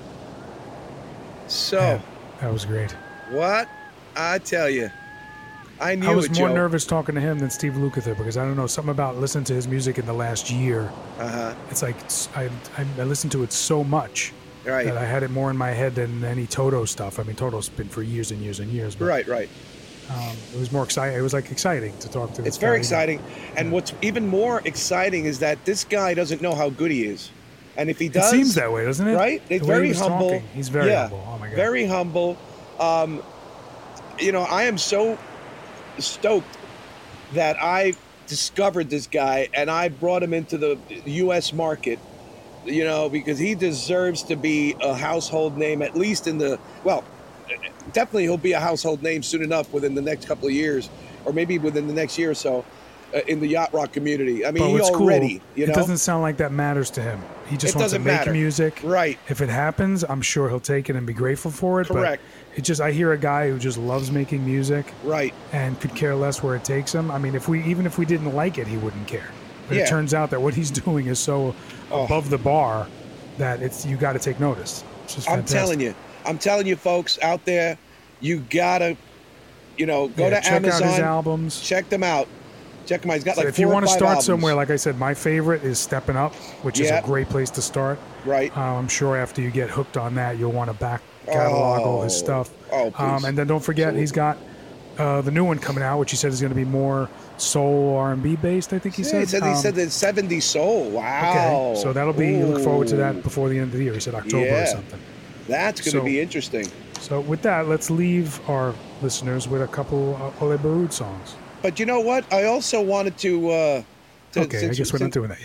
So,
Yeah, that was great.
what I tell you, I knew
I was
it,
more
Joe.
nervous talking to him than Steve Lukather because I don't know, something about listening to his music in the last year.
Uh-huh.
It's like it's, I, I I listened to it so much
Right.
that I had it more in my head than any Toto stuff. I mean, Toto's been for years and years and years. But,
Right, right.
Um, it was more exciting. It was like exciting to talk to. This
It's very
guy.
exciting. And what's even more exciting is that this guy doesn't know how good he is. And if he
It
does...
seems that way, doesn't it?
Right?
The
It's
way he
very
was
humble.
talking. He's very
yeah,
humble. Oh my god.
Very humble. Um, you know, I am so stoked that I discovered this guy and I brought him into the U S market, you know, because he deserves to be a household name, at least in the, well, definitely he'll be a household name soon enough within the next couple of years, or maybe within the next year or so. Uh, in the yacht rock community. I mean,
But
he
what's
already,
cool,
you know,
it doesn't sound like that matters to him. He just
It
wants to
doesn't
make
matter.
music.
Right.
If it happens, I'm sure he'll take it and be grateful for it.
Correct.
But it just, I hear a guy who just loves making music
right.
and could care less where it takes him. I mean, if we even if we didn't like it, he wouldn't care. But
Yeah.
it turns out that what he's doing is so
Oh.
above the bar that it's you got to take notice. It's just
I'm
fantastic.
telling you, I'm telling you, folks out there, you gotta, you know, go
Yeah,
to
check
Amazon,
out his albums.
check them out, check them out. He's got
So
like
if you
four or
want to
five
start
albums.
somewhere, like I said, my favorite is Stepping Up, which is
Yeah.
a great place to start.
Right.
Uh, I'm sure after you get hooked on that, you'll want to back catalog all his
Oh.
stuff.
Oh, please.
um, and then don't forget, he's got uh, the new one coming out, which he said is going to be more soul R and B based. I think he
Yeah,
said.
he said he
Um,
said the seventies soul. Wow.
Okay, so that'll be. You look forward to
Ooh.
that before the end of the year. He said October
Yeah.
or something.
That's going to
So-
be interesting.
So with that, let's leave our listeners with a couple uh, Ole Barud songs.
But you know what? I also wanted to. Uh, to
Okay, I
since-
guess we're not
since-
doing that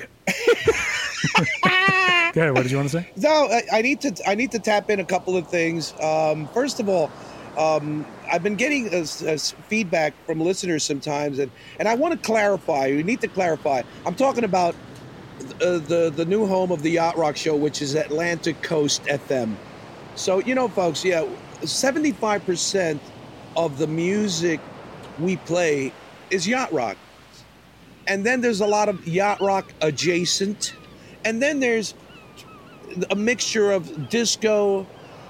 yet. Go ahead, what did you want to say?
No, I, I need to. I need to tap in a couple of things. Um, first of all, um, I've been getting uh, uh, feedback from listeners sometimes, and, and I want to clarify. We need to clarify. I'm talking about uh, the the new home of the Yacht Rock Show, which is Atlantic Coast F M. So you know, folks, yeah, seventy-five percent of the music we play is yacht rock, and then there's a lot of yacht rock adjacent, and then there's a mixture of disco,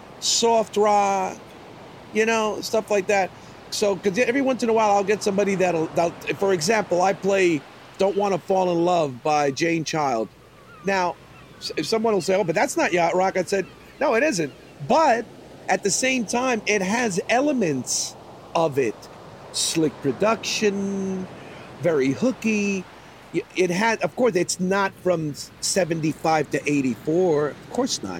soft rock, you know, stuff like that. So, because every once in a while, I'll get somebody that'll, that'll, for example, I play "Don't Want to Fall in Love" by Jane Child. Now, if someone will say, "Oh, but that's not yacht rock," I said, "No, it isn't." But at the same time, it has elements of it: slick production, very hooky. It had, of course, it's not from seventy-five to eighty-four, of course not.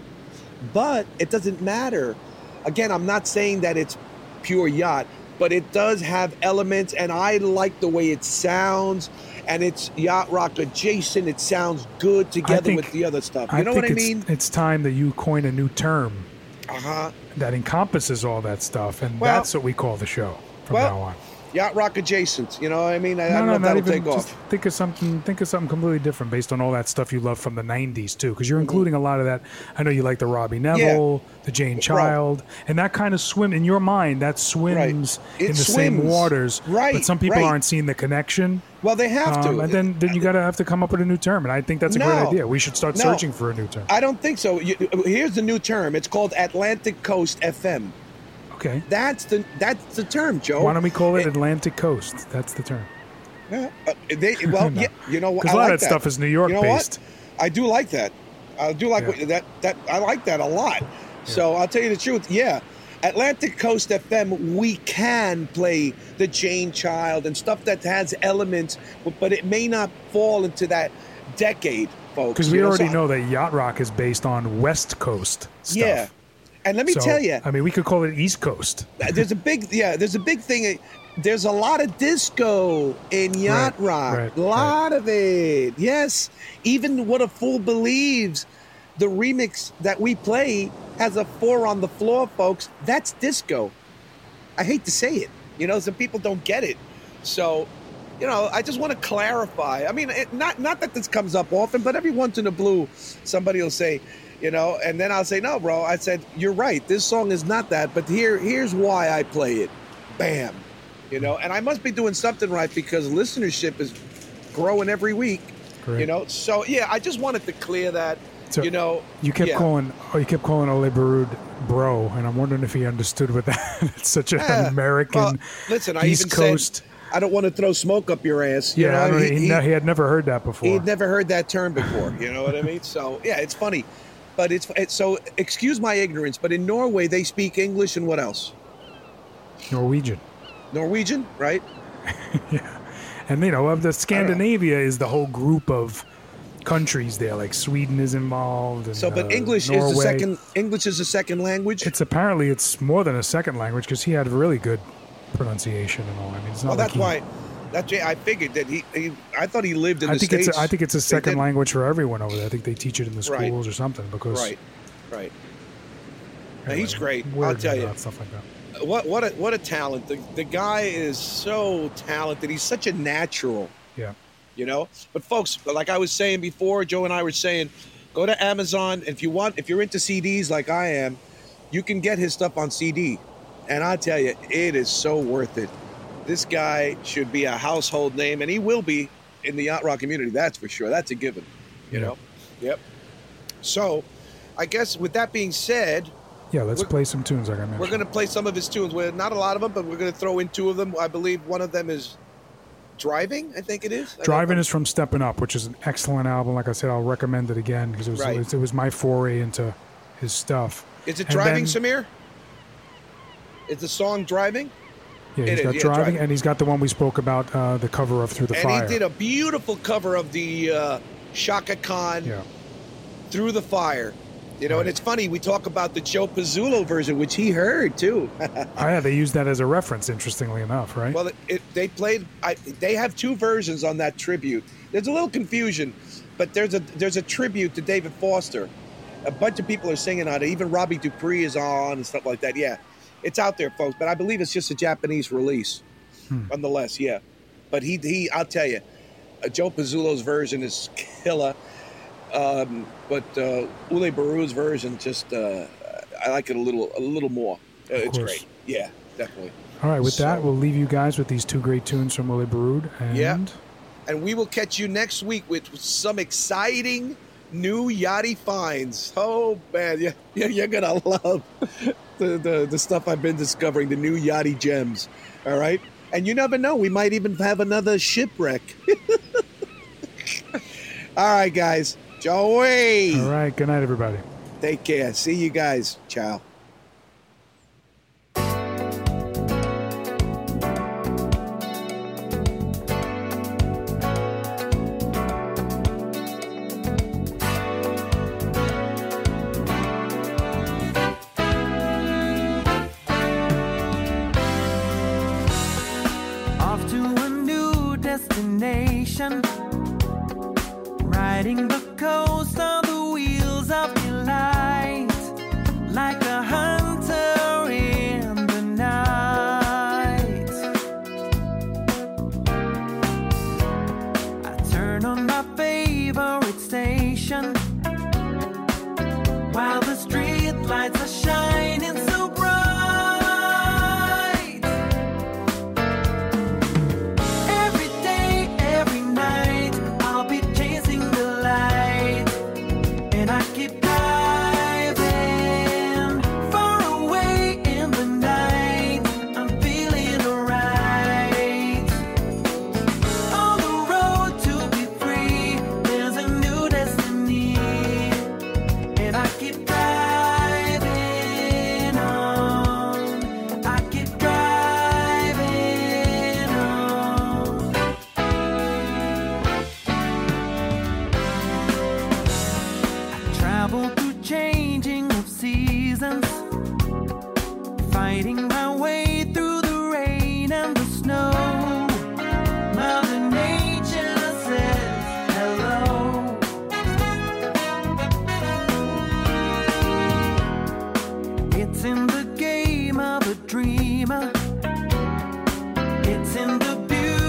But it doesn't matter. Again, I'm not saying that it's pure yacht, but it does have elements, and I like the way it sounds. And it's yacht rock adjacent. It sounds good together
think-
with the other stuff. You
I
know
think
what I
it's,
mean?
it's time that you coin a new term
Uh huh.
that encompasses all that stuff, and
Well-
that's what we call the show from
Well,
now on.
Yacht rock adjacent. You know what I mean? I, I
No,
don't
no,
know if
not
that'll
even.
take
Just
off.
think of something. Think of something completely different based on all that stuff you love from the nineties too, because you're
Mm-hmm.
including a lot of that. I know you like the Robbie Neville, the Jane Child, and that kind of swim in your mind. That swims
It
in the same
swims.
waters,
Right,
But some people
right.
aren't seeing the connection.
Well, they have
Um,
to.
and then, then you got to have to come up with a new term, and I think that's a great
No.
idea. We should start
No.
searching for a new term.
I don't think so. You, here's the new term. It's called Atlantic Coast F M.
Okay.
That's the that's the term, Joe.
Why don't we call it Atlantic Coast? That's the term.
Yeah, uh, they, well,
No.
yeah, you know what?
Because
I
a lot
like
of that stuff is New York
you know
based.
What? I do like that. I do like
Yeah.
what, that. That I like that a lot. So I'll tell you the truth. Yeah, Atlantic Coast F M. We can play the Jane Child and stuff that has elements, but it may not fall into that decade, folks.
Because we
you
already
so-
know that Yacht Rock is based on West Coast stuff.
Yeah, and let me
So,
tell you,
I mean, we could call it East Coast.
there's a big yeah there's a big thing. There's a lot of disco in yacht
Right,
rock,
right,
a lot of it. Yes, even What a Fool Believes, the remix that we play has a four on the floor, folks. That's disco. I hate to say it, you know, some people don't get it. So, you know, I just want to clarify. I mean, it, not not that this comes up often, but every once in a blue, somebody will say, you know, and then I'll say, no, bro. I said, you're right. This song is not that, but here, here's why I play it. Bam. You know, and I must be doing something right because listenership is growing every week. Great. You know, so yeah, I just wanted to clear that. So you know,
you kept
yeah.
calling, oh, you kept calling Ole Barud bro, and I'm wondering if he understood what that. It's such an
yeah.
American
well, listen, I
East
even
Coast.
Said, I don't want to throw smoke up your ass. You
yeah,
know?
I don't,
he,
he,
he,
he had never heard that before.
He'd never heard that term before. You know what I mean? So yeah, it's funny, but it's, it's so. Excuse my ignorance, but in Norway they speak English and what else?
Norwegian.
Norwegian, right?
yeah, and you know, of the Scandinavia is the whole group of countries there. Like Sweden is involved. And,
so, but
uh,
English
Norway.
is the second. English is a second language.
It's apparently it's more than a second language because he had really good pronunciation and all. I mean, it's not
well,
like
that's
he,
why. That's why I figured that he, he. I thought he lived in
I
the
think
States.
it's a, I think it's a second language for everyone over there. I think they teach it in the schools
right.
or something because.
Right. Right.
Anyway,
he's great. I'll tell you.
Stuff like that.
What what a what a talent! The the guy is so talented. He's such a natural.
Yeah.
You know, but folks, like I was saying before, Joe and I were saying, go to Amazon if you want. If you're into C Ds like I am, you can get his stuff on C D, and I tell you, it is so worth it. This guy should be a household name, and he will be in the yacht rock community. That's for sure. That's a given. You
yeah.
know. Yep. So, I guess with that being said.
Yeah, let's play some tunes like I mentioned.
We're going to play some of his tunes. We're not a lot of them, but we're going to throw in two of them. I believe one of them is Driving, I think it is.
Driving is from Steppin' Up, which is an excellent album. Like I said, I'll recommend it again because it was,
right.
it was it was my foray into his stuff.
Is it
and
Driving,
then,
Samir? Is the song Driving?
Yeah, he's
it
got
is,
driving,
yeah, driving,
and he's got the one we spoke about, uh, the cover of Through the
and
Fire.
And he did a beautiful cover of the uh, Shaka Khan
yeah.
Through the Fire. You know,
right.
and it's funny, we talk about the Joe Pizzullo version, which he heard, too.
oh, yeah, they used that as a reference, interestingly enough, right?
Well, it, it, they played, I, they have two versions on that tribute. There's a little confusion, but there's a there's a tribute to David Foster. A bunch of people are singing on it. Even Robbie Dupree is on and stuff like that. Yeah, it's out there, folks, but I believe it's just a Japanese release, hmm. nonetheless, yeah. But he, he, I'll tell you, uh, Joe Pizzullo's version is killer. Um, but uh, Ole Barud's version, just uh, I like it a little, a little more. Uh, it's
course.
great. Yeah, definitely.
All right, with
so,
that, we'll leave you guys with these two great tunes from Ole Barud. And
yeah, and we will catch you next week with some exciting new Yachty finds. Oh man, yeah, yeah, you're gonna love the, the the stuff I've been discovering, the new Yachty gems. All right, and you never know, we might even have another shipwreck. All right, guys. Joey.
All right. Good night, everybody.
Take care. See you guys. Ciao.
Off to a new destination. Riding the coast on the wheels of delight, like a hunter in the night. I turn on my favorite station while the street lights are shining so bright. Every day, every night, I'll be chasing the light, and I keep driving far away in the night. I'm feeling alright. On the road to be free, there's a new destiny, and I keep driving on. I keep driving on. Travel through changing of seasons, fighting my way through the rain and the snow. Mother Nature says hello. It's in the game of a dreamer. It's in the beauty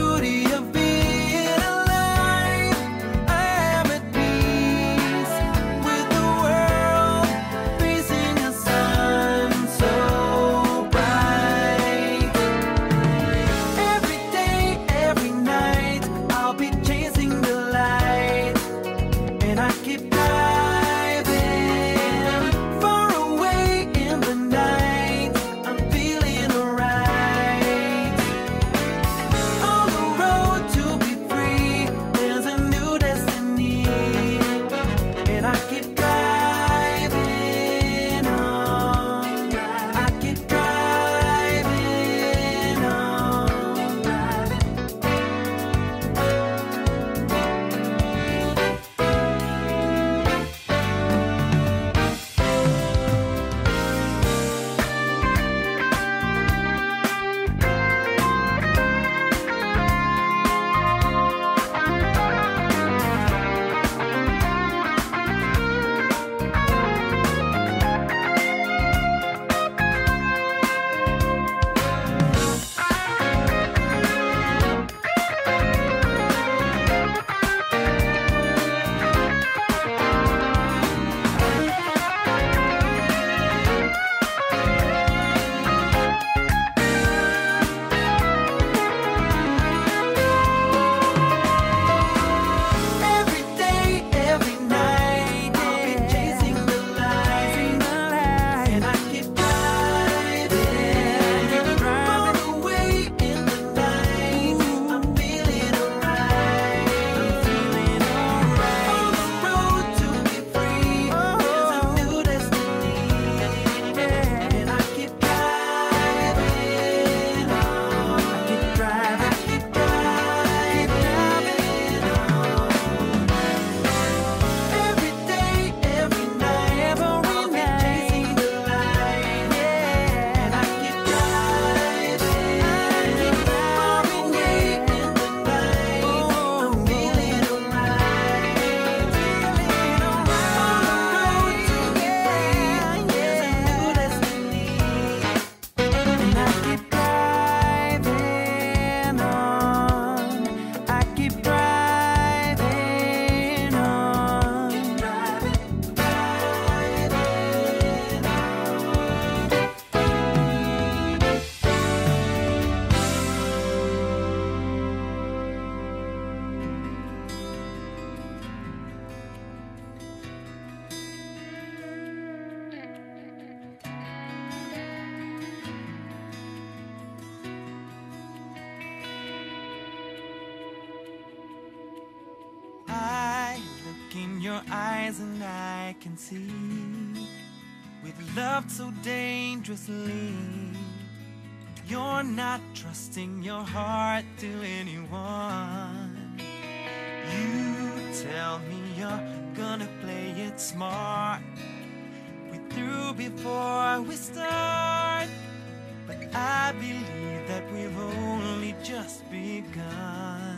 your eyes and I can see we've loved so dangerously. You're not trusting your heart to anyone. You tell me you're gonna play it smart. We through before we start, but I believe that we've only just begun.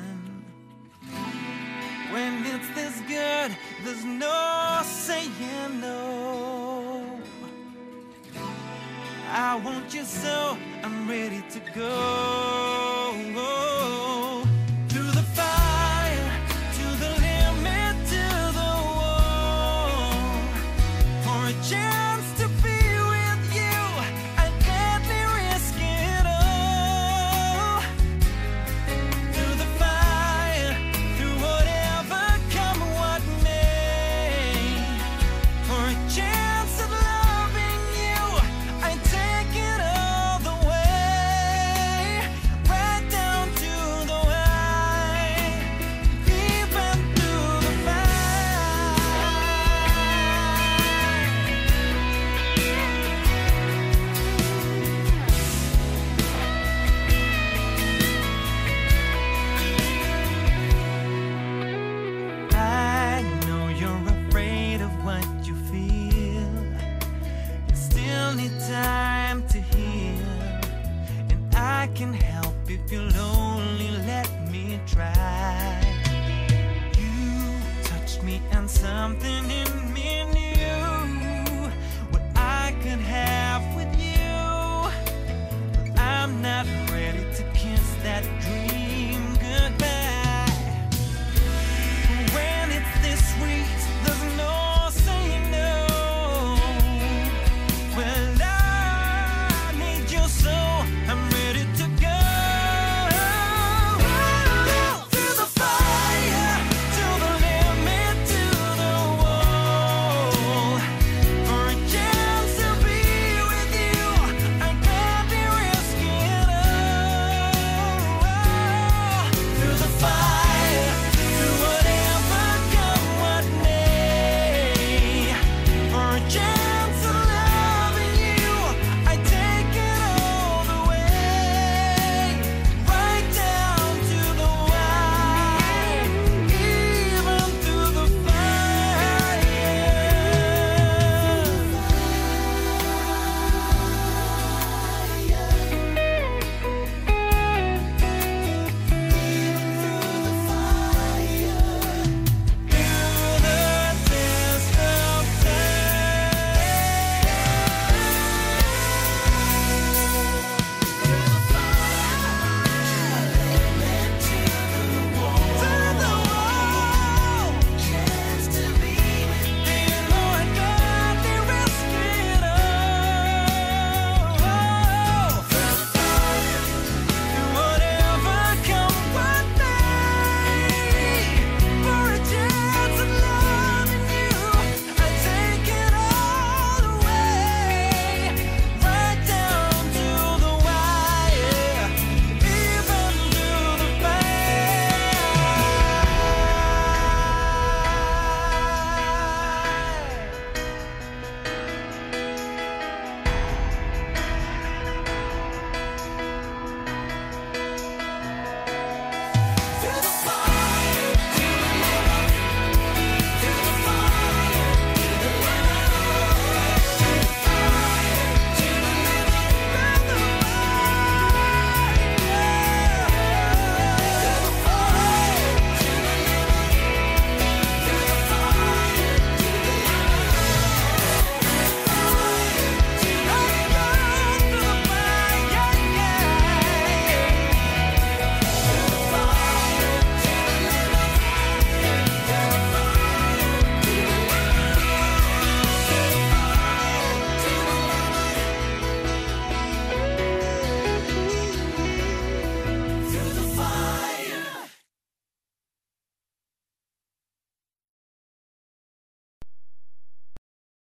When it's this good, there's no saying no. I want you so I'm ready to go. Through the fire, to the limit, to the wall. For a chance